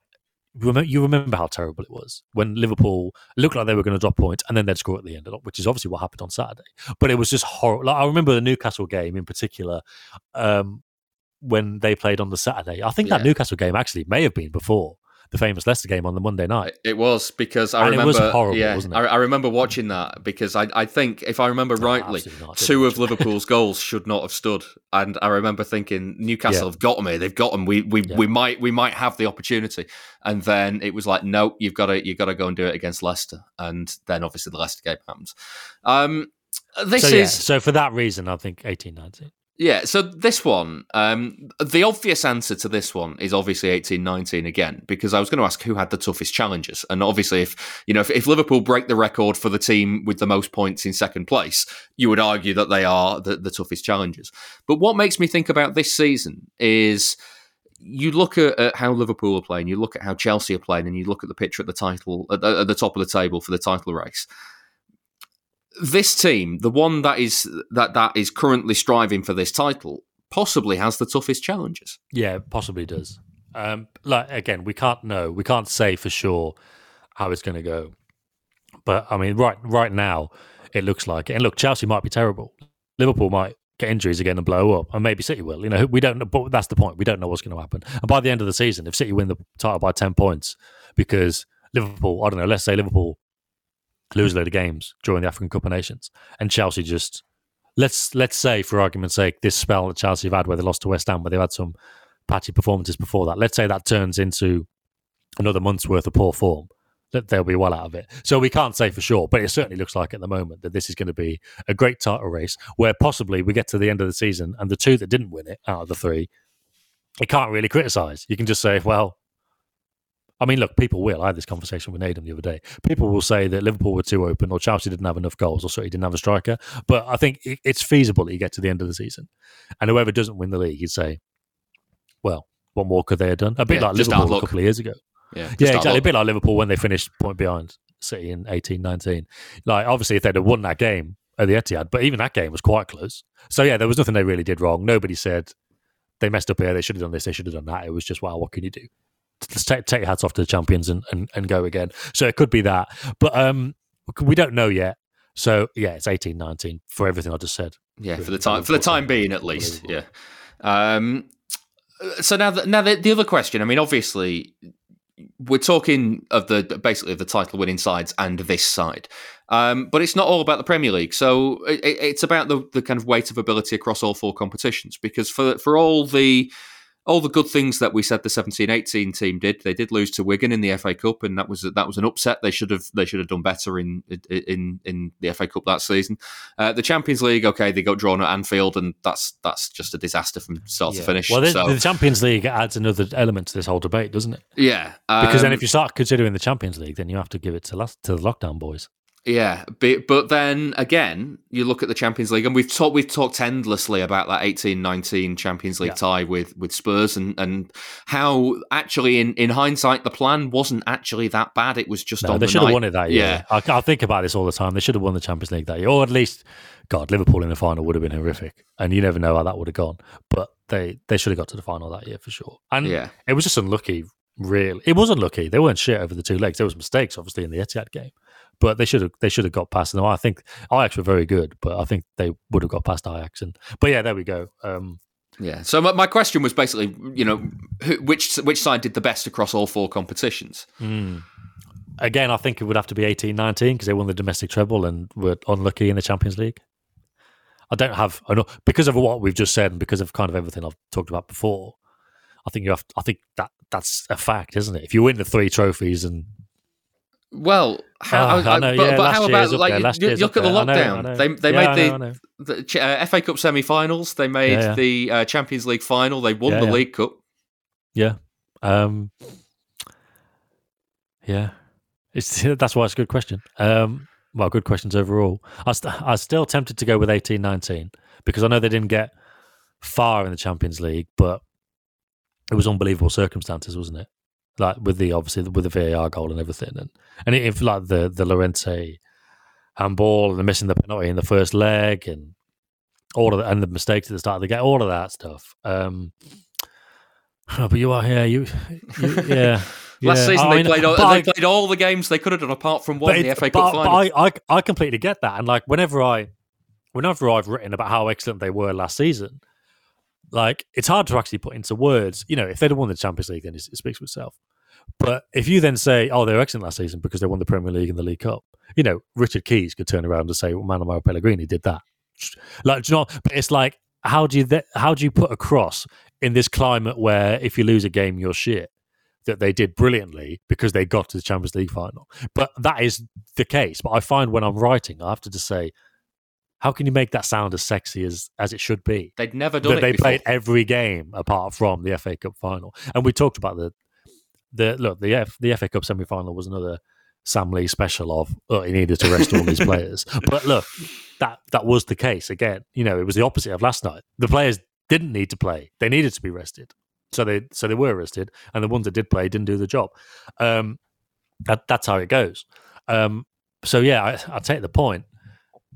you remember how terrible it was when Liverpool looked like they were going to drop points and then they'd score at the end, which is obviously what happened on Saturday. But it was just horrible. Like, I remember the Newcastle game in particular. Um, when they played on the Saturday. I think yeah. that Newcastle game actually may have been before the famous Leicester game on the Monday night. It was because I and remember. It was horrible, yeah, wasn't it? I, I remember watching that because I, I think, if I remember no, rightly, not, two of Liverpool's goals should not have stood. And I remember thinking, Newcastle yeah. have got them here. They've got them. We we yeah. we might we might have the opportunity. And then it was like, no, you've got to you've got to go and do it against Leicester. And then obviously the Leicester game happens. Um, this so, is yeah, so for that reason, I think eighteen nineteen. Yeah, so this one, um, the obvious answer to this one is obviously eighteen nineteen again, because I was going to ask who had the toughest challenges. And obviously, if you know if, if Liverpool break the record for the team with the most points in second place, you would argue that they are the, the toughest challenges. But what makes me think about this season is you look at, at how Liverpool are playing, you look at how Chelsea are playing, and you look at the picture at the title at the, at the top of the table for the title race. this team, the one that is that that is currently striving for this title, possibly has the toughest challenges. Yeah, possibly does. Um, like again, we can't know, we can't say for sure how it's going to go. But I mean, right right now, it looks like it. And look, Chelsea might be terrible. Liverpool might get injuries again and blow up, and maybe City will. You know, we don't know, but that's the point. We don't know what's going to happen. And by the end of the season, if City win the title by ten points, because Liverpool, I don't know, let's say Liverpool lose a load of games during the African Cup of Nations, and Chelsea just let's let's say, for argument's sake, this spell that Chelsea have had where they lost to West Ham, where they've had some patchy performances before that. Let's say that turns into another month's worth of poor form. That they'll be well out of it. So we can't say for sure, but it certainly looks like at the moment that this is going to be a great title race where possibly we get to the end of the season and the two that didn't win it out of the three, you can't really criticise. You can just say, well, I mean, look, people will. I had this conversation with Nathan the other day. People will say that Liverpool were too open or Chelsea didn't have enough goals or City didn't have a striker. But I think it's feasible that you get to the end of the season and whoever doesn't win the league, you'd say, well, what more could they have done? A bit yeah, like Liverpool a couple of years ago. Yeah, yeah, exactly. A bit like Liverpool when they finished point behind City in eighteen nineteen. Like, obviously, if they'd have won that game at the Etihad, but even that game was quite close. So, yeah, there was nothing they really did wrong. Nobody said they messed up here, they should have done this, they should have done that. It was just, wow, what can you do? Let's take, take your hats off to the champions and, and, and go again. So it could be that. But um, we don't know yet. So, yeah, it's eighteen nineteen for everything I just said. Yeah, for the time for the time being, at least. Yeah. Um, so now, the, now the, the other question, I mean, obviously, we're talking of the basically of the title winning sides and this side, um, but it's not all about the Premier League. So it, it's about the, the kind of weight of ability across all four competitions. Because for for all the all the good things that we said the seventeen eighteen team did, they did lose to Wigan in the F A Cup, and that was that was an upset. They should have they should have done better in in in the F A Cup that season. Uh, the Champions League, okay, they got drawn at Anfield, and that's that's just a disaster from start yeah. to finish. Well, the, so, the Champions League adds another element to this whole debate, doesn't it? Yeah, um, because then if you start considering the Champions League, then you have to give it to last, to the lockdown boys. Yeah, but, but then again, you look at the Champions League, and we've talked we've talked endlessly about that eighteen nineteen Champions League yeah. tie with, with Spurs, and, and how actually in, in hindsight the plan wasn't actually that bad. It was just no, on they the should night. have won it that year. Yeah, I, I think about this all the time. They should have won the Champions League that year, or at least, God, Liverpool in the final would have been horrific, and you never know how that would have gone. But they they should have got to the final that year for sure. And yeah. it was just unlucky. Really, it was unlucky. They weren't shit over the two legs. There was mistakes, obviously, in the Etihad game. But they should have they should have got past them. I think Ajax were very good, but I think they would have got past Ajax. And but yeah, there we go. Um, yeah. So my, my question was basically, you know, who, which which side did the best across all four competitions? Mm. Again, I think it would have to be eighteen nineteen because they won the domestic treble and were unlucky in the Champions League. I don't have enough because of what we've just said and because of kind of everything I've talked about before. I think you have. I think that that's a fact, isn't it? If you win the three trophies and Well, how, oh, I know, but, yeah, but how about like you, you look at the there. lockdown? I know, I know. They they yeah, made I know, I know. the, the uh, F A Cup semi-finals. They made yeah, yeah. the uh, Champions League final. They won yeah, the yeah. League Cup. Yeah, um, yeah. It's that's why it's a good question. Um, well, good questions overall. I st- I was still tempted to go with eighteen nineteen because I know they didn't get far in the Champions League, but it was unbelievable circumstances, wasn't it? Like with the obviously with the V A R goal and everything, and and if like the the Llorente handball and the missing the penalty in the first leg and all of the, and the mistakes at the start of the game, all of that stuff. Um, oh, but you are here, you, you yeah. Last yeah. season I they mean, played all, they I, played all the games they could have done apart from one, it, the F A Cup but, final. But I, I I completely get that, and like whenever I whenever I've written about how excellent they were last season. Like, it's hard to actually put into words. You know, if they'd have won the Champions League, then it, it speaks for itself. But if you then say, oh, they were excellent last season because they won the Premier League and the League Cup, you know, Richard Keys could turn around and say, well, Manuel Pellegrini did that. Like, do you know, but it's like, how do you th- how do you put across in this climate where if you lose a game, you're shit, that they did brilliantly because they got to the Champions League final? But that is the case. But I find when I'm writing, I have to just say, how can you make that sound as sexy as, as it should be? They'd never done that it They before. played every game apart from the F A Cup final. And we talked about the the look, the F, the F A Cup semi-final was another Sam Lee special of, oh, he needed to rest all these players. But look, that that was the case again. You know, it was the opposite of last night. The players didn't need to play. They needed to be rested. So they so they were rested. And the ones that did play didn't do the job. Um, that, that's how it goes. Um, so, yeah, I, I take the point.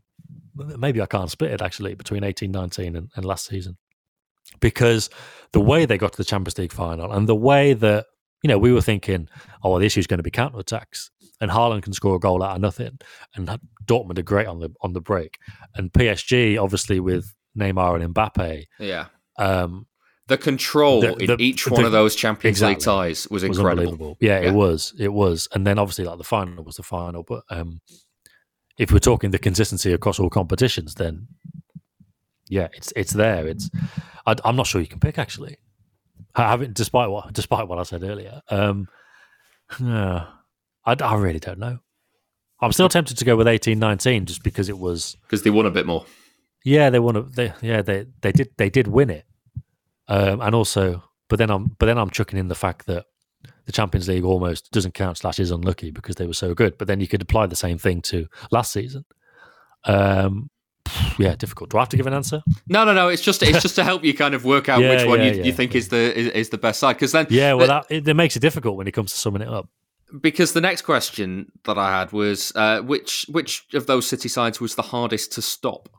maybe I can't split it actually between eighteen nineteen and, and last season, because the way they got to the Champions League final and the way that, you know, we were thinking, oh, well, the issue is going to be counter-attacks, and Haaland can score a goal out of nothing, and Dortmund are great on the on the break, and P S G obviously with Neymar and Mbappe. Yeah. Um, the control the, the, in each the, one of those Champions exactly, League ties was was incredible. Unbelievable. Yeah, yeah, it was. It was. And then obviously like the final was the final. But um, if we're talking the consistency across all competitions, then yeah, it's it's there. It's I, I'm not sure you can pick actually. Having despite what despite what I said earlier, um, yeah, I, I really don't know. I'm still tempted to go with eighteen nineteen just because it was because they won a bit more. Yeah, they won. A, they yeah they they did they did win it. Um, and also, but then I'm, but then I'm chucking in the fact that the Champions League almost doesn't count slash is unlucky because they were so good. But then you could apply the same thing to last season. Um, yeah, difficult. Do I have to give an answer? No, no, no. It's just it's just to help you kind of work out yeah, which one yeah, you, yeah, you think yeah. is the is, is the best side. Because then yeah, well, the, that it, it makes it difficult when it comes to summing it up. Because the next question that I had was uh, which which of those City sides was the hardest to stop?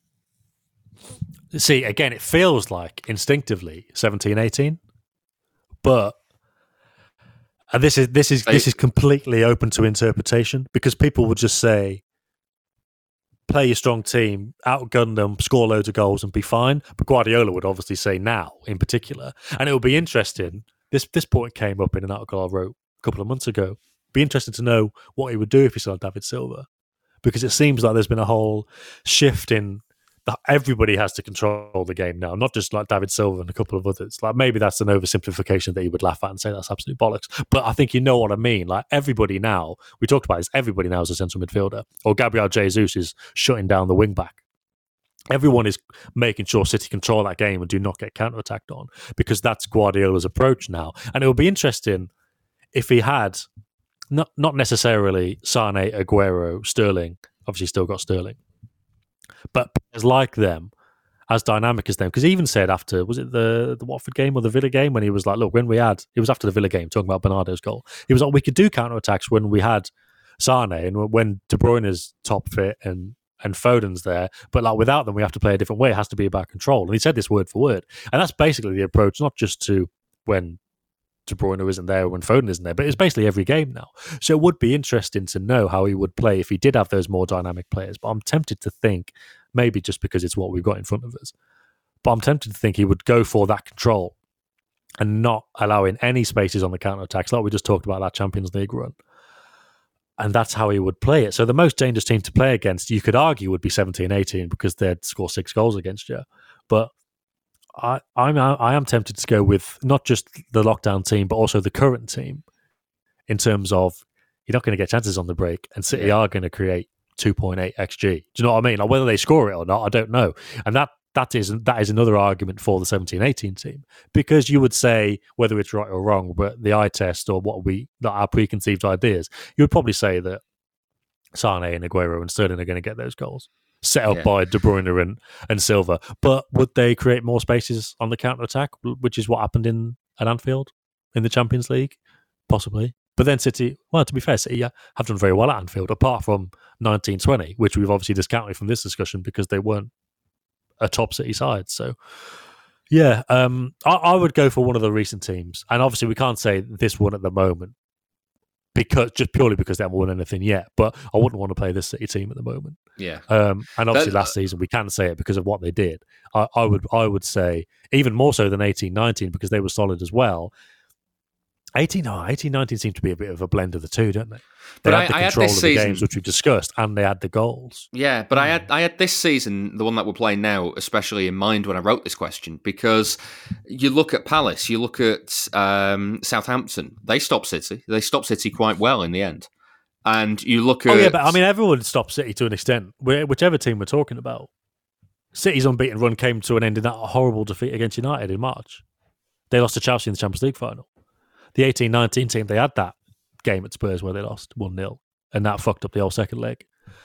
See, again, it feels like instinctively seventeen eighteen, but and this is this is they, this is completely open to interpretation because people would just say, play your strong team, outgun them, score loads of goals, and be fine. But Guardiola would obviously say now, in particular, and it will be interesting. This this point came up in an article I wrote a couple of months ago. Be interesting to know what he would do if he saw David Silva, because it seems like there's been a whole shift in. Everybody has to control the game now, not just like David Silva and a couple of others. Like maybe that's an oversimplification that you would laugh at and say that's absolute bollocks. But I think you know what I mean. Like everybody now, we talked about this, everybody now is a central midfielder. Or Gabriel Jesus is shutting down the wing back. Everyone is making sure City control that game and do not get counter-attacked on, because that's Guardiola's approach now. And it would be interesting if he had, not, not necessarily Sane, Aguero, Sterling, obviously still got Sterling, but players like them, as dynamic as them, because he even said after, was it the, the Watford game or the Villa game, when he was like, look, when we had, it was after the Villa game, talking about Bernardo's goal, he was like, we could do counter-attacks when we had Sane and when De Bruyne is top fit and, and Foden's there, but like without them, we have to play a different way. It has to be about control. And he said this word for word. And that's basically the approach, not just to when De Bruyne isn't there, when Foden isn't there, but it's basically every game now. So it would be interesting to know how he would play if he did have those more dynamic players. But I'm tempted to think, maybe just because it's what we've got in front of us, but I'm tempted to think he would go for that control and not allowing any spaces on the counter-attacks, like we just talked about that Champions League run. And that's how he would play it. So the most dangerous team to play against, you could argue, would be seventeen eighteen because they'd score six goals against you. But I, I'm I am tempted to go with not just the lockdown team, but also the current team, in terms of you're not going to get chances on the break, and City are going to create two point eight X G. Do you know what I mean? Like whether they score it or not, I don't know. And that that is that is another argument for the seventeen eighteen team, because you would say, whether it's right or wrong, but the eye test or what we not our preconceived ideas, you would probably say that Sane and Aguero and Sterling are going to get those goals set up yeah. by De Bruyne and, and Silva. But would they create more spaces on the counter-attack, which is what happened in at Anfield in the Champions League? Possibly. But then City, well, to be fair, City have done very well at Anfield, apart from nineteen twenty, which we've obviously discounted from this discussion because they weren't a top City side. So, yeah, um, I, I would go for one of the recent teams. And obviously we can't say this one at the moment, because just purely because they haven't won anything yet. But I wouldn't want to play this City team at the moment. Yeah. Um, and obviously that, last season we can say it because of what they did. I, I would I would say even more so than eighteen nineteen, because they were solid as well. eighteen, oh, eighteen nineteen seemed to be a bit of a blend of the two, don't they? They but had I, the I control had this of the season, games, which we discussed, and they had the goals. Yeah, but mm. I had I had this season, the one that we're playing now, especially in mind when I wrote this question, because you look at Palace, you look at um, Southampton, they stopped City. They stopped City quite well in the end. And you look at... Oh, yeah, but I mean, everyone stopped City to an extent, whichever team we're talking about. City's unbeaten run came to an end in that horrible defeat against United in March. They lost to Chelsea in the Champions League final. The eighteen nineteen team, they had that game at Spurs where they lost one nil, and that fucked up the whole second leg.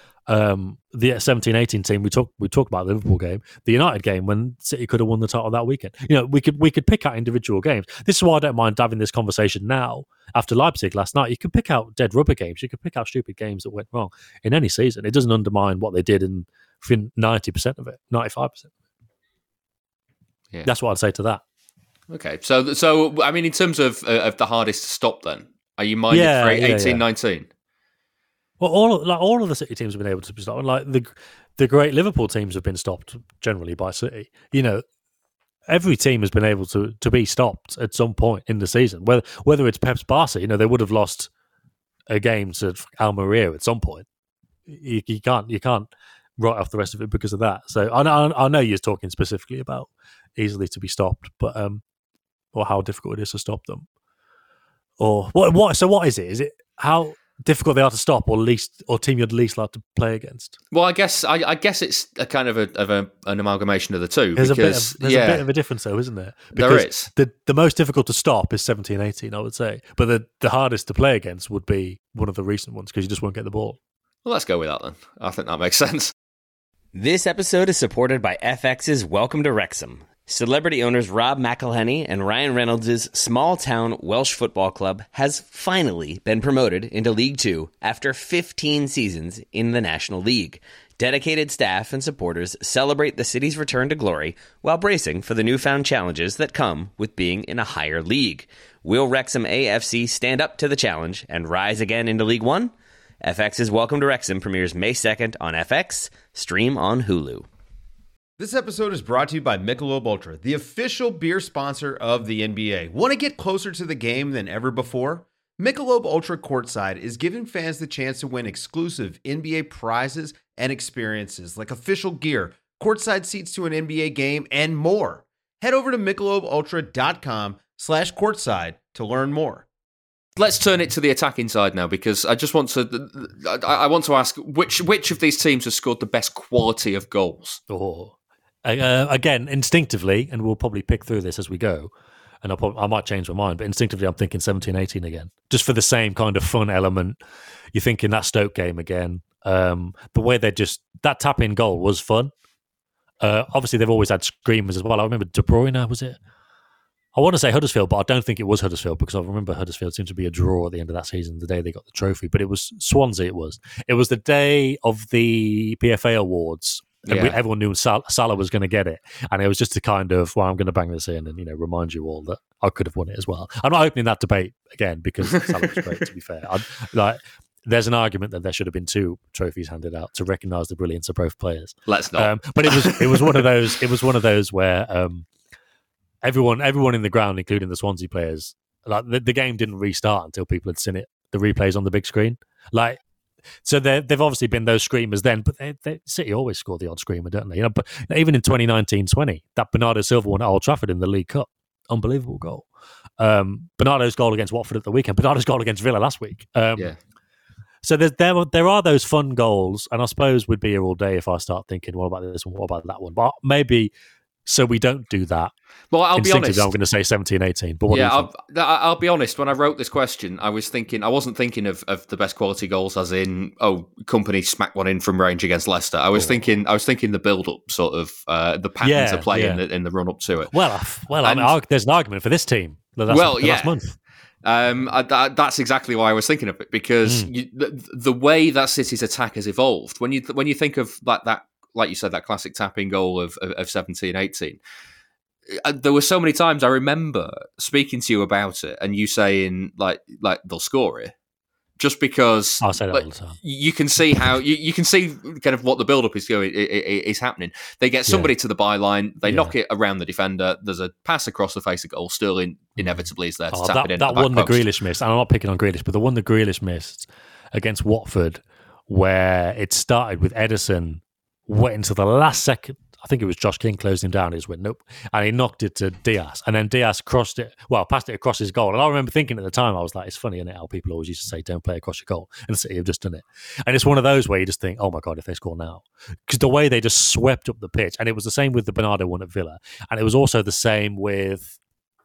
Um, the seventeen eighteen team, we talked we talked about the Liverpool game, the United game when City could have won the title that weekend. You know, we could we could pick out individual games. This is why I don't mind having this conversation now after Leipzig last night. You can pick out dead rubber games. You can pick out stupid games that went wrong in any season. It doesn't undermine what they did in within ninety percent of it, ninety-five percent. Yeah. That's what I'd say to that. Okay, so so I mean, in terms of uh, of the hardest to stop, then are you minded Yeah, for yeah, eighteen, yeah. nineteen? Well, all like all of the City teams have been able to be stopped. Like the the great Liverpool teams have been stopped generally by City. You know, every team has been able to to be stopped at some point in the season. Whether whether it's Pep's Barca, you know, they would have lost a game to Almeria at some point. You, you can't you can't write off the rest of it because of that. So I know I know you're talking specifically about easily to be stopped, but um, or how difficult it is to stop them, or what what. So what is it? Is it how difficult they are to stop, or least, or team you'd least like to play against? Well, I guess I, I guess it's a kind of a of a, an amalgamation of the two. There's, because, a, bit of, there's yeah, a bit of a difference, though, isn't there? There Because is. The, the most difficult to stop is seventeen eighteen, I would say. But the, the hardest to play against would be one of the recent ones because you just won't get the ball. Well, let's go with that then. I think that makes sense. This episode is supported by F X's Welcome to Wrexham. Celebrity owners Rob McElhenney and Ryan Reynolds' small-town Welsh football club has finally been promoted into League Two after fifteen seasons in the National League. Dedicated staff and supporters celebrate the city's return to glory while bracing for the newfound challenges that come with being in a higher league. Will Wrexham A F C stand up to the challenge and rise again into League One? F X's Welcome to Wrexham premieres May second on F X, stream on Hulu. This episode is brought to you by Michelob Ultra, the official beer sponsor of the N B A. Want to get closer to the game than ever before? Michelob Ultra Courtside is giving fans the chance to win exclusive N B A prizes and experiences like official gear, courtside seats to an N B A game, and more. Head over to michelobultra.com slash courtside to learn more. Let's turn it to the attacking side now, because I just want to I, I want to ask which which of these teams has scored the best quality of goals? Oh. Uh, again, instinctively, and we'll probably pick through this as we go, and I'll probably, I might change my mind, but instinctively I'm thinking seventeen eighteen again, just for the same kind of fun element. You're thinking that Stoke game again. Um, the way they just, that tap-in goal was fun. Uh, obviously, they've always had screamers as well. I remember De Bruyne, was it? I want to say Huddersfield, but I don't think it was Huddersfield because I remember Huddersfield seemed to be a draw at the end of that season, the day they got the trophy. But it was Swansea, it was. It was the day of the P F A Awards. And Yeah. we, everyone knew Sal- Salah was going to get it. And it was just a kind of, well, I'm going to bang this in and, you know, remind you all that I could have won it as well. I'm not opening that debate again because Salah was great, to be fair. I'd, like, there's an argument that there should have been two trophies handed out to recognise the brilliance of both players. Let's not. Um, but it was it was one of those it was one of those where um, everyone everyone in the ground, including the Swansea players, like the, the game didn't restart until people had seen it, the replays on the big screen. Like, so they've obviously been those screamers then, but they, they, City always score the odd screamer, don't they? You know, but even in twenty nineteen twenty, that Bernardo Silva one at Old Trafford in the League Cup, unbelievable goal. Um, Bernardo's goal against Watford at the weekend, Bernardo's goal against Villa last week. Um, yeah. So there's, there there are those fun goals, and I suppose we'd be here all day if I start thinking, what about this one, what about that one? But maybe so we don't do that. Well, I'll be honest. I'm going to say seventeen eighteen. But what yeah, do you think? I'll, I'll be honest. When I wrote this question, I was thinking, I wasn't thinking of, of the best quality goals as in, oh, Company smacked one in from range against Leicester. I was oh. thinking, I was thinking the build up, sort of uh, the pattern yeah, to play yeah. in the in the run up to it. Well, well, and, I mean, there's an argument for this team. That's well, yeah. Last month. Um, I, that, that's exactly why I was thinking of it, because mm. you, the, the way that City's attack has evolved, when you when you think of like that, like you said, that classic tapping goal of of, of seventeen eighteen, uh, there were so many times I remember speaking to you about it, and you saying like like they'll score it, just because I'll say that like, all the time. You can see how you, you can see kind of what the build up is going is happening. They get somebody yeah. to the byline, they yeah. knock it around the defender. There's a pass across the face of goal. Sterling inevitably is there to oh, tap that, it in. That the one the post. Grealish missed. And I'm not picking on Grealish, but the one the Grealish missed against Watford, where it started with Ederson waiting to the last second. I think it was Josh King closed him down. He just went, nope. And he knocked it to Diaz. And then Diaz crossed it, well, passed it across his goal. And I remember thinking at the time, I was like, it's funny, isn't it, how people always used to say, don't play across your goal. And City have just done it. And it's one of those where you just think, oh my God, if they score now. Because the way they just swept up the pitch. And it was the same with the Bernardo one at Villa. And it was also the same with,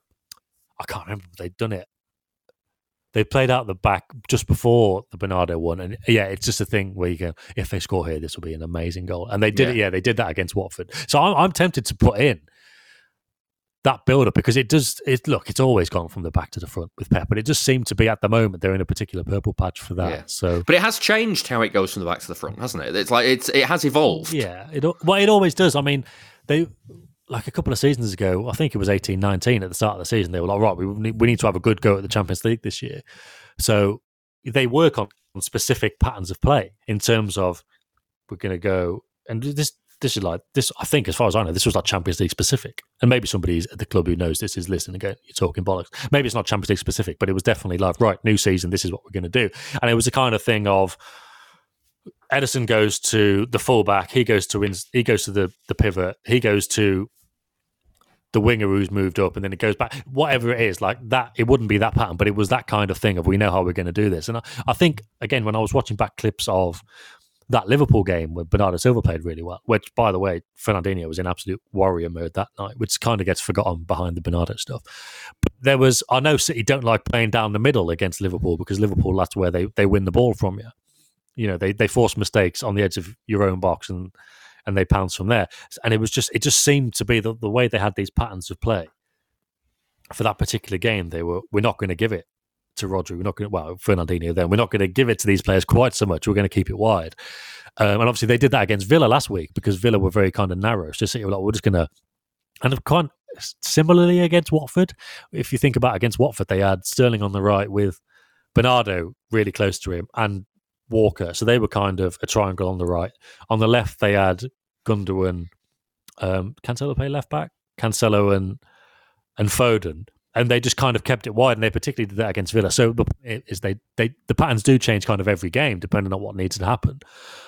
I can't remember if they'd done it. They played out the back just before the Bernardo one. And yeah, it's just a thing where you go, if they score here, this will be an amazing goal. And they did yeah. it, yeah, they did that against Watford. So I'm, I'm tempted to put in that build up, because it does it look it's always gone from the back to the front with Pep, but it just seemed to be at the moment they're in a particular purple patch for that. Yeah. So, but it has changed how it goes from the back to the front, hasn't it? It's like it's it has evolved. Yeah, it well it always does. I mean, they like a couple of seasons ago, I think it was eighteen nineteen at the start of the season, they were like, right, we need, we need to have a good go at the Champions League this year. So they work on specific patterns of play in terms of we're going to go, and this this is like this. I think, as far as I know, this was like Champions League specific. And maybe somebody at the club who knows this is listening and going, "You're talking bollocks." Maybe it's not Champions League specific, but it was definitely like, right, new season, this is what we're going to do. And it was the kind of thing of Ederson goes to the fullback, he goes to he goes to the the pivot, he goes to the winger who's moved up, and then it goes back. Whatever it is, like that, it wouldn't be that pattern, but it was that kind of thing of we know how we're going to do this. And I, I think again, when I was watching back clips of that Liverpool game where Bernardo Silva played really well, which, by the way, Fernandinho was in absolute warrior mode that night, which kind of gets forgotten behind the Bernardo stuff. But there was, I know City don't like playing down the middle against Liverpool because Liverpool, that's where they, they win the ball from you. You know, they, they force mistakes on the edge of your own box and and they pounce from there. And it was just, it just seemed to be the, the way they had these patterns of play for that particular game. They were, we're not going to give it to Rodri. We're not going to, well, Fernandinho then, we're not going to give it to these players quite so much. We're going to keep it wide. Um, and obviously they did that against Villa last week because Villa were very kind of narrow. So City were like, we're just going to, and kind similarly against Watford, if you think about against Watford, they had Sterling on the right with Bernardo really close to him and Walker. So they were kind of a triangle on the right. On the left, they had Gundogan, um, Cancelo play left back, Cancelo and and Foden. And they just kind of kept it wide, and they particularly did that against Villa. So the point is they, they the patterns do change kind of every game, depending on what needs to happen.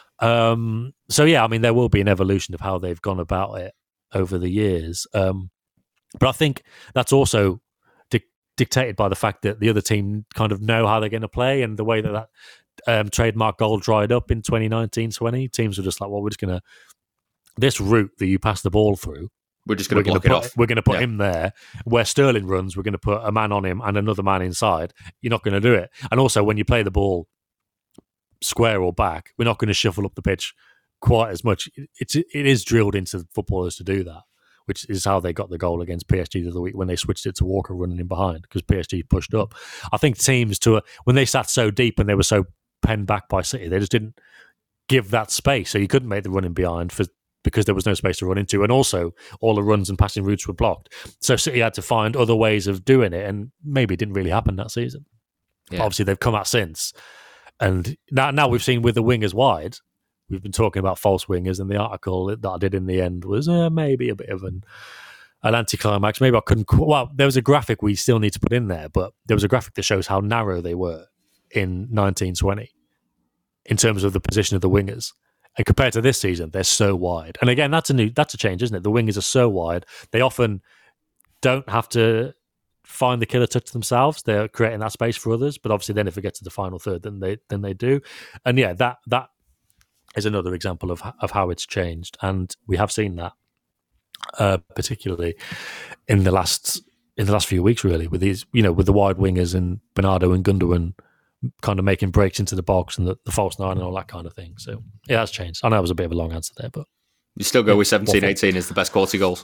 Um, so yeah, I mean, there will be an evolution of how they've gone about it over the years. Um, but I think that's also di- dictated by the fact that the other team kind of know how they're going to play, and the way that that um, trademark goal dried up in twenty nineteen twenty. Teams were just like, well, we're just going to, this route that you pass the ball through, We're just going to block put, it off. We're going to put yeah. him there. Where Sterling runs, we're going to put a man on him and another man inside. You're not going to do it. And also, when you play the ball square or back, we're not going to shuffle up the pitch quite as much. It's it is drilled into footballers to do that, which is how they got the goal against P S G the other week when they switched it to Walker running in behind because P S G pushed up. I think teams to a, when they sat so deep and they were so penned back by City, they just didn't give that space, so you couldn't make the running behind for. Because there was no space to run into. And also, all the runs and passing routes were blocked. So City had to find other ways of doing it, and maybe it didn't really happen that season. Yeah. But obviously, they've come out since. And now, now we've seen with the wingers wide, we've been talking about false wingers, and the article that I did in the end was uh, maybe a bit of an, an anticlimax. Maybe I couldn't... Well, there was a graphic we still need to put in there, but there was a graphic that shows how narrow they were in nineteen twenty in terms of the position of the wingers. And compared to this season, they're so wide. And again, that's a new that's a change, isn't it? The wingers are so wide. They often don't have to find the killer touch themselves. They're creating that space for others. But obviously, then if it gets to the final third, then they then they do. And yeah, that that is another example of of how it's changed. And we have seen that, uh, particularly in the last in the last few weeks, really, with these, you know, with the wide wingers and Bernardo and Gundogan kind of making breaks into the box and the, the false nine and all that kind of thing. So it has changed. I know it was a bit of a long answer there, but you still go with seventeen eighteen is the best quality goals.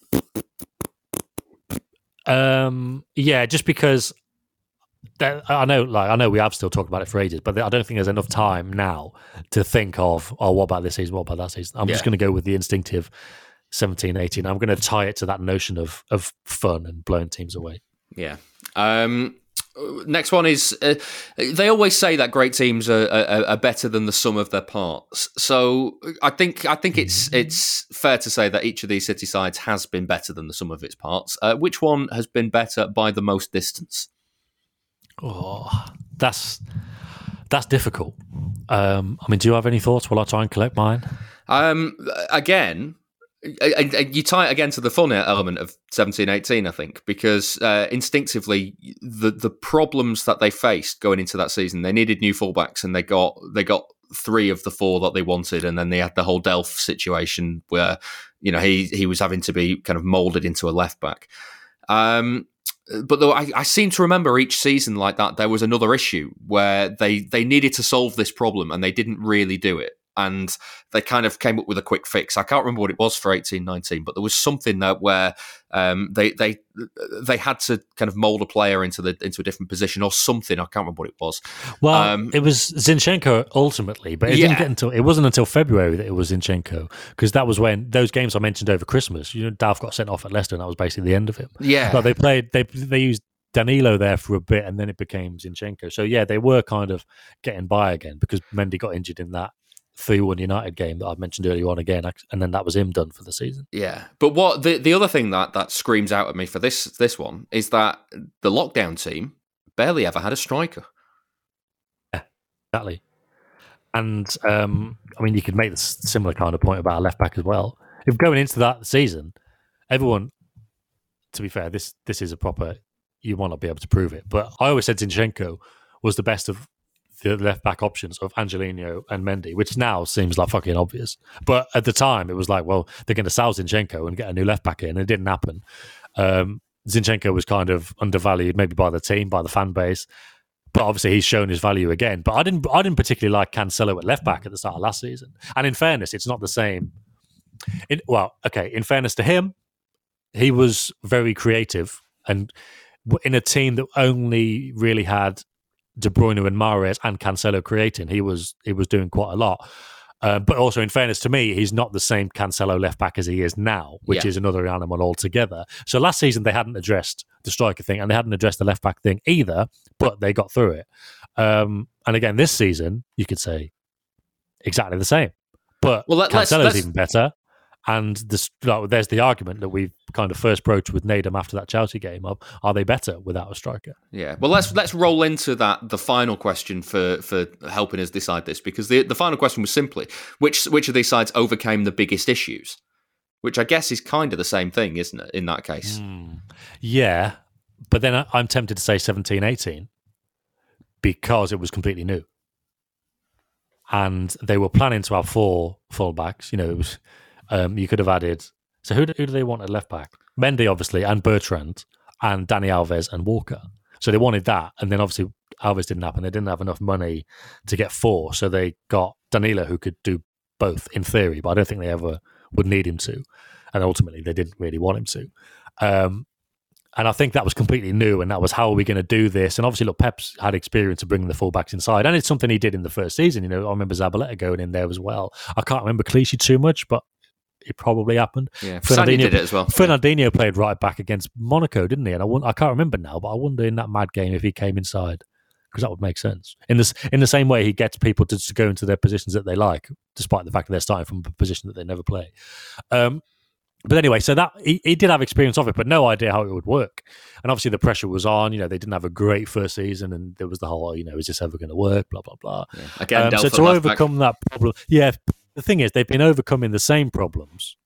Um, yeah, just because that, I know, like I know we have still talked about it for ages, but I don't think there's enough time now to think of, oh, what about this season? What about that season? I'm yeah. just going to go with the instinctive seventeen eighteen. I'm going to tie it to that notion of of fun and blowing teams away. Yeah. Um, Next one is, uh, they always say that great teams are, are, are better than the sum of their parts. So I think I think it's it's fair to say that each of these City sides has been better than the sum of its parts. Uh, which one has been better by the most distance? Oh, that's that's difficult. Um, I mean, do you have any thoughts while I try and collect mine? Um, again... You tie it again to the fun element of seventeen eighteen, I think, because uh, instinctively the the problems that they faced going into that season, they needed new fullbacks, and they got they got three of the four that they wanted, and then they had the whole Delph situation where, you know, he he was having to be kind of moulded into a left back. Um, but though I, I seem to remember each season like that, there was another issue where they they needed to solve this problem and they didn't really do it. and they kind of came up with a quick fix. I can't remember what it was for eighteen nineteen, but there was something that where um, they they they had to kind of mold a player into the into a different position or something. I can't remember what it was. Well, um, it was Zinchenko ultimately, but it yeah. didn't get until it wasn't until February that it was Zinchenko, because that was when those games I mentioned over Christmas. You know, Dalf got sent off at Leicester, and that was basically the end of him. Yeah, but they played they they used Danilo there for a bit, and then it became Zinchenko. So yeah, they were kind of getting by again because Mendy got injured in that three one United game that I mentioned earlier on again, and then that was him done for the season. Yeah, but what the the other thing that that screams out at me for this this one is that the lockdown team barely ever had a striker. Yeah, exactly. And um, I mean, you could make this similar kind of point about a left back as well. If going into that season, everyone, to be fair, this this is a proper. You want to be able to prove it, but I always said Zinchenko was the best of the left back options of Angelino and Mendy, which now seems like fucking obvious. But at the time, it was like, well, they're going to sell Zinchenko and get a new left back in, and it didn't happen. Um, Zinchenko was kind of undervalued, maybe by the team, by the fan base, but obviously he's shown his value again. But I didn't, I didn't particularly like Cancelo at left back at the start of last season. And in fairness, it's not the same. It, well, okay, in fairness to him, he was very creative, and in a team that only really had De Bruyne and Mahrez and Cancelo creating, he was he was doing quite a lot. Uh, but also, in fairness to me, he's not the same Cancelo left back as he is now, which yeah. is another animal altogether. So last season they hadn't addressed the striker thing, and they hadn't addressed the left back thing either, but they got through it. Um, and again, this season you could say exactly the same, but well, let, Cancelo's let's, let's... even better. And this, like, there's the argument that we kind of first broached with Nadem after that Chelsea game of, are they better without a striker? Yeah, well, let's let's roll into that, the final question for, for helping us decide this, because the, the final question was simply, which which of these sides overcame the biggest issues? Which I guess is kind of the same thing, isn't it, in that case? Mm. Yeah, but then I, I'm tempted to say seventeen eighteen because it was completely new. And they were planning to have four fullbacks, you know, it was... Um, you could have added. So who do, who do they want at left back? Mendy, obviously, and Bertrand, and Dani Alves and Walker. So they wanted that, and then obviously Alves didn't happen. They didn't have enough money to get four, so they got Danilo, who could do both in theory, but I don't think they ever would need him to. And ultimately, they didn't really want him to. Um, and I think that was completely new, and that was how are we going to do this? And obviously, look, Pep's had experience of bringing the fullbacks inside, and it's something he did in the first season. You know, I remember Zabaleta going in there as well. I can't remember Clichy too much, but it probably happened. Yeah, Fernandinho did it as well. Fernandinho played right back against Monaco, didn't he? And I, won- I can't remember now, but I wonder in that mad game if he came inside, because that would make sense. In this, in the same way, he gets people to, to go into their positions that they like, despite the fact that they're starting from a position that they never play. Um, but anyway, so that he, he did have experience of it, but no idea how it would work. And obviously, the pressure was on. You know, they didn't have a great first season, and there was the whole, you know, is this ever going to work? Blah blah blah. Yeah. Again, um, so to overcome back. that problem, yeah. The thing is, they've been overcoming the same problems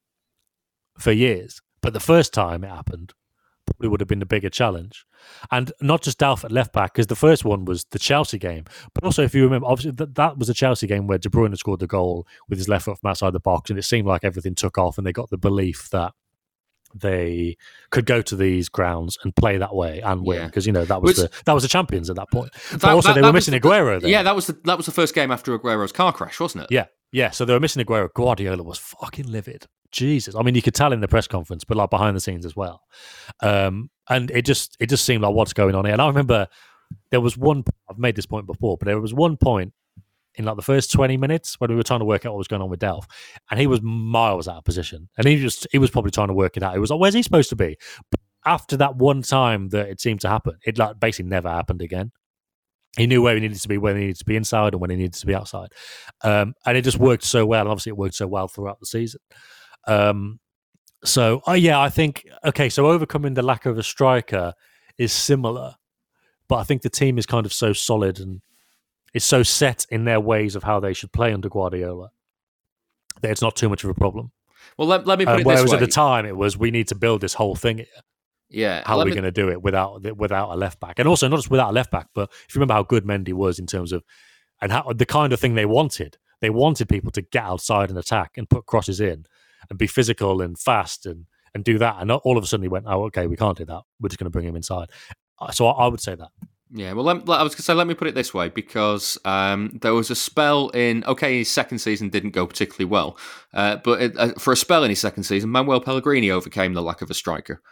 for years, but the first time it happened probably would have been the bigger challenge. And not just Dalf at left back, because the first one was the Chelsea game, but also if you remember, obviously that, that was a Chelsea game where De Bruyne scored the goal with his left foot from outside the box, and it seemed like everything took off, and they got the belief that they could go to these grounds and play that way and win, because yeah. you know that was Which, the that was the champions at that point. That, but also that, they were missing the, Aguero. Then. Yeah, that was the that was the first game after Aguero's car crash, wasn't it? Yeah, yeah. So they were missing Aguero. Guardiola was fucking livid. Jesus, I mean, you could tell in the press conference, but like behind the scenes as well. Um, and it just it just seemed like what's going on here. And I remember there was one. I've made this point before, but there was one point in like the first twenty minutes when we were trying to work out what was going on with Delph, and he was miles out of position, and he just he was probably trying to work it out. He was like, "Where's he supposed to be?" But after that one time that it seemed to happen, it like basically never happened again. He knew where he needed to be, when he needed to be inside, and when he needed to be outside, um, and it just worked so well. And obviously, it worked so well throughout the season. Um, so, oh yeah, I think okay. So overcoming the lack of a striker is similar, but I think the team is kind of so solid and is so set in their ways of how they should play under Guardiola that it's not too much of a problem. Well, let, let me put uh, it whereas this way. Whereas at the time it was, we need to build this whole thing here. Yeah, how are we me... going to do it without without a left back, and also not just without a left back, but if you remember how good Mendy was in terms of and how the kind of thing they wanted. They wanted people to get outside and attack and put crosses in and be physical and fast and, and do that. And all of a sudden he went, oh, okay, we can't do that. We're just going to bring him inside. So I, I would say that. Yeah, well, let, I was going to say, let me put it this way, because um, there was a spell in, okay, his second season didn't go particularly well, uh, but it, uh, for a spell in his second season, Manuel Pellegrini overcame the lack of a striker.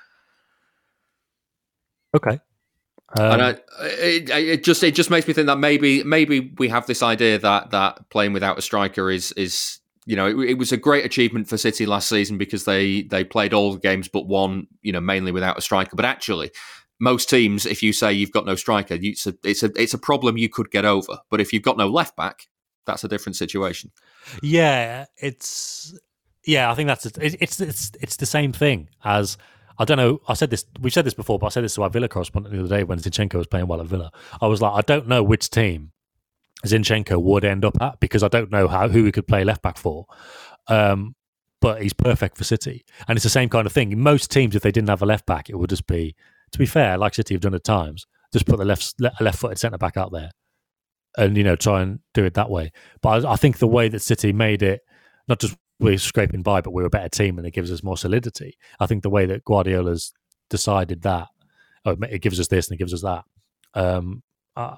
Okay. Um, and I, it, it just it just makes me think that maybe maybe we have this idea that that playing without a striker is is you know it, it was a great achievement for City last season because they they played all the games but one, you know, mainly without a striker. But actually, most teams, if you say you've got no striker, you, it's a it's a it's a problem you could get over. But if you've got no left back, that's a different situation. Yeah, it's yeah. I think that's it, it's it's it's the same thing as. I don't know. I said this. We've said this before, but I said this to our Villa correspondent the other day when Zinchenko was playing well at Villa. I was like, I don't know which team Zinchenko would end up at because I don't know how who he could play left back for. Um, but he's perfect for City, and it's the same kind of thing. Most teams, if they didn't have a left back, it would just be, to be fair, like City have done at times, just put the left left-footed centre back out there, and you know try and do it that way. But I, I think the way that City made it, not just we're scraping by, but we're a better team and it gives us more solidity. I think the way that Guardiola's decided that, oh, it gives us this and it gives us that. Um, I,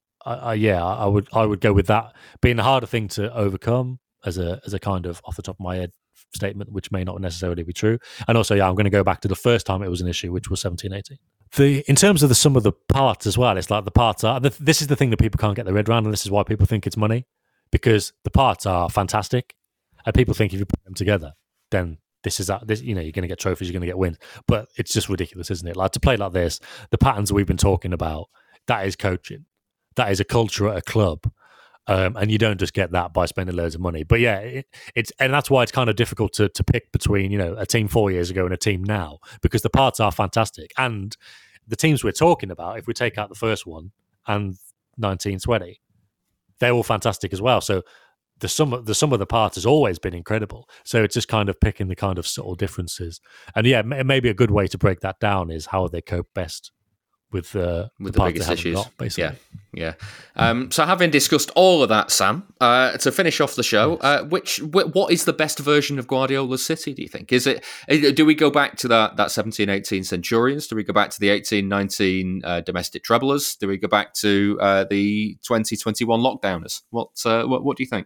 I, yeah, I would I would go with that being a harder thing to overcome as a as a kind of off the top of my head statement, which may not necessarily be true. And also, yeah, I'm going to go back to the first time it was an issue, which was seventeen eighteen. The in terms of the sum of the parts as well, it's like the parts are. The, this is the thing that people can't get their head around, and this is why people think it's money, because the parts are fantastic. And people think if you put them together, then this is that. This, you know, you're going to get trophies, you're going to get wins. But it's just ridiculous, isn't it? Like to play like this, the patterns we've been talking about, that is coaching, that is a culture at a club, um, and you don't just get that by spending loads of money. But yeah, it, it's and that's why it's kind of difficult to to pick between you know a team four years ago and a team now because the parts are fantastic, and the teams we're talking about, if we take out the first one and nineteen twenty, they're all fantastic as well. So. The sum, of, the sum of the parts has always been incredible. So it's just kind of picking the kind of subtle differences. And yeah, maybe a good way to break that down is how they cope best with, uh, with the, the biggest issues. Got, basically. Yeah, yeah. Um, so having discussed all of that, Sam, uh, to finish off the show, uh, which wh- what is the best version of Guardiola's City, do you think? Is it? Do we go back to that, that seventeen eighteen Centurions? Do we go back to the eighteen nineteen uh, domestic treblers? Do we go back to uh, the twenty twenty-one lockdowners? What, uh, what, what do you think?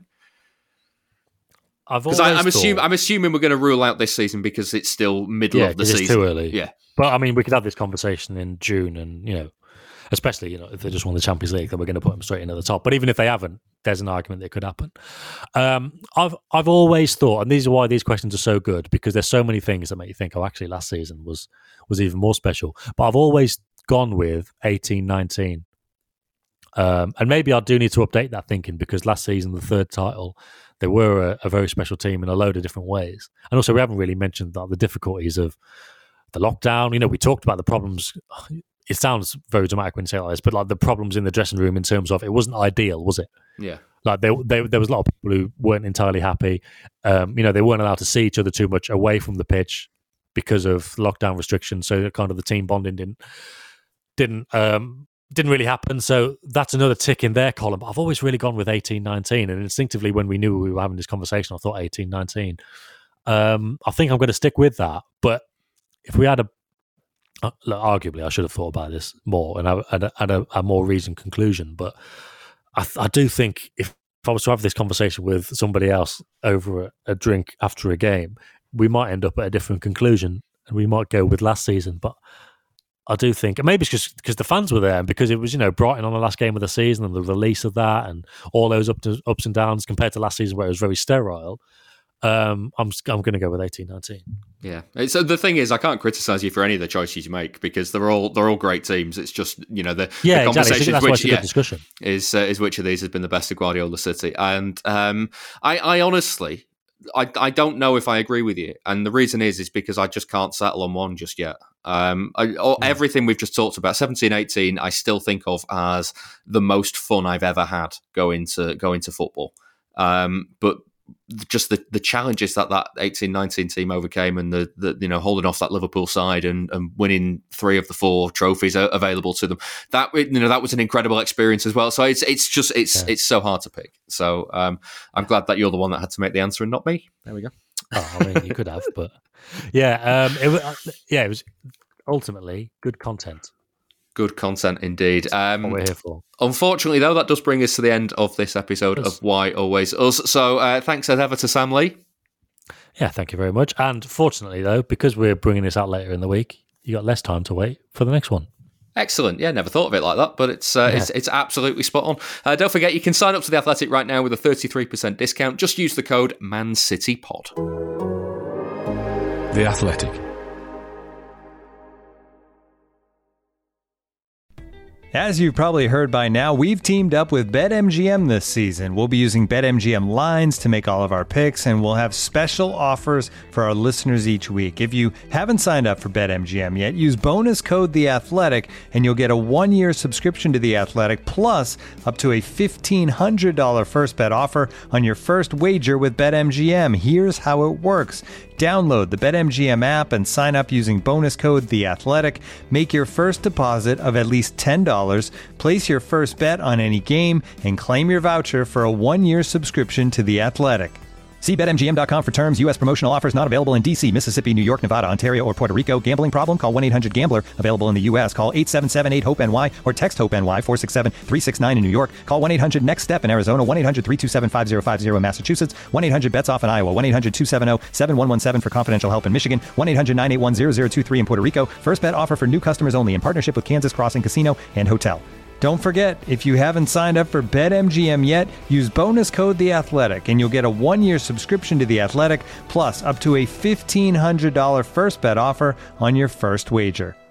Because I'm assuming I'm assuming we're going to rule out this season because it's still middle yeah, of the it's season. Too early. Yeah, but I mean, we could have this conversation in June, and you know, especially you know if they just won the Champions League, then we're going to put them straight into the top. But even if they haven't, there's an argument that it could happen. Um, I've I've always thought, and these are why these questions are so good because there's so many things that make you think, oh, actually, last season was was even more special. But I've always gone with eighteen nineteen. Um, and maybe I do need to update that thinking because last season, the third title, they were a, a very special team in a load of different ways. And also, we haven't really mentioned that the difficulties of the lockdown. You know, we talked about the problems. It sounds very dramatic when you say it like this, but like the problems in the dressing room in terms of it wasn't ideal, was it? Yeah. Like they, they, there was a lot of people who weren't entirely happy. Um, you know, they weren't allowed to see each other too much away from the pitch because of lockdown restrictions. So kind of the team bonding didn't didn't. Um, Didn't really happen, so that's another tick in their column. But I've always really gone with eighteen nineteen, and instinctively, when we knew we were having this conversation, I thought eighteen nineteen. Um, I think I'm going to stick with that. But if we had a, uh, look, arguably, I should have thought about this more and had a, had a, a more reasoned conclusion. But I, I do think if, if I was to have this conversation with somebody else over a, a drink after a game, we might end up at a different conclusion, and we might go with last season. But I do think, and maybe it's just because the fans were there and because it was, you know, Brighton on the last game of the season and the release of that and all those up to, ups and downs compared to last season where it was very sterile. Um, I'm I'm going to go with eighteen nineteen. Yeah. So the thing is, I can't criticize you for any of the choices you make because they're all they're all great teams. It's just you know the, yeah, the conversation exactly. That's which why it's a good yeah, discussion is uh, is which of these has been the best of Guardiola City, and um, I, I honestly. I, I don't know if I agree with you, and the reason is is because I just can't settle on one just yet. Um, I, all, mm. Everything we've just talked about, seventeen eighteen, I still think of as the most fun I've ever had going to going to football. Um, but just the, the challenges that that eighteen nineteen team overcame, and the, the you know holding off that Liverpool side and, and winning three of the four trophies available to them, that you know that was an incredible experience as well. So it's it's just it's yeah. it's so hard to pick. So um, I'm glad that you're the one that had to make the answer and not me. There we go. Oh, I mean, you could have, but yeah, um, it was yeah, it was ultimately good content. Good content indeed. Um, what we're here for. Unfortunately, though, that does bring us to the end of this episode of Why Always Us. So uh, thanks as ever to Sam Lee. Yeah, thank you very much. And fortunately, though, because we're bringing this out later in the week, you got less time to wait for the next one. Excellent. Yeah, never thought of it like that, but it's uh, yeah. it's, it's absolutely spot on. Uh, don't forget, you can sign up to The Athletic right now with a thirty-three percent discount. Just use the code ManCityPod. The Athletic. As you've probably heard by now, we've teamed up with BetMGM this season. We'll be using BetMGM lines to make all of our picks, and we'll have special offers for our listeners each week. If you haven't signed up for BetMGM yet, use bonus code The Athletic, and you'll get a one-year subscription to The Athletic, plus up to a fifteen hundred dollars first bet offer on your first wager with BetMGM. Here's how it works. Download the BetMGM app and sign up using bonus code The Athletic. Make your first deposit of at least ten dollars, place your first bet on any game, and claim your voucher for a one-year subscription to The Athletic. See Bet M G M dot com for terms. U S promotional offers not available in D C, Mississippi, New York, Nevada, Ontario, or Puerto Rico. Gambling problem? Call one eight hundred gambler. Available in the U S. Call eight seven seven eight hope N Y or text HOPE-NY four six seven three six nine in New York. Call one eight hundred next step in Arizona. one eight hundred three two seven five zero five zero in Massachusetts. one eight hundred bets off in Iowa. one eight hundred two seven zero seven one one seven for confidential help in Michigan. one eight hundred nine eight one zero zero two three in Puerto Rico. First bet offer for new customers only in partnership with Kansas Crossing Casino and Hotel. Don't forget, if you haven't signed up for BetMGM yet, use bonus code The Athletic, and you'll get a one-year subscription to The Athletic, plus up to a fifteen hundred dollars first bet offer on your first wager.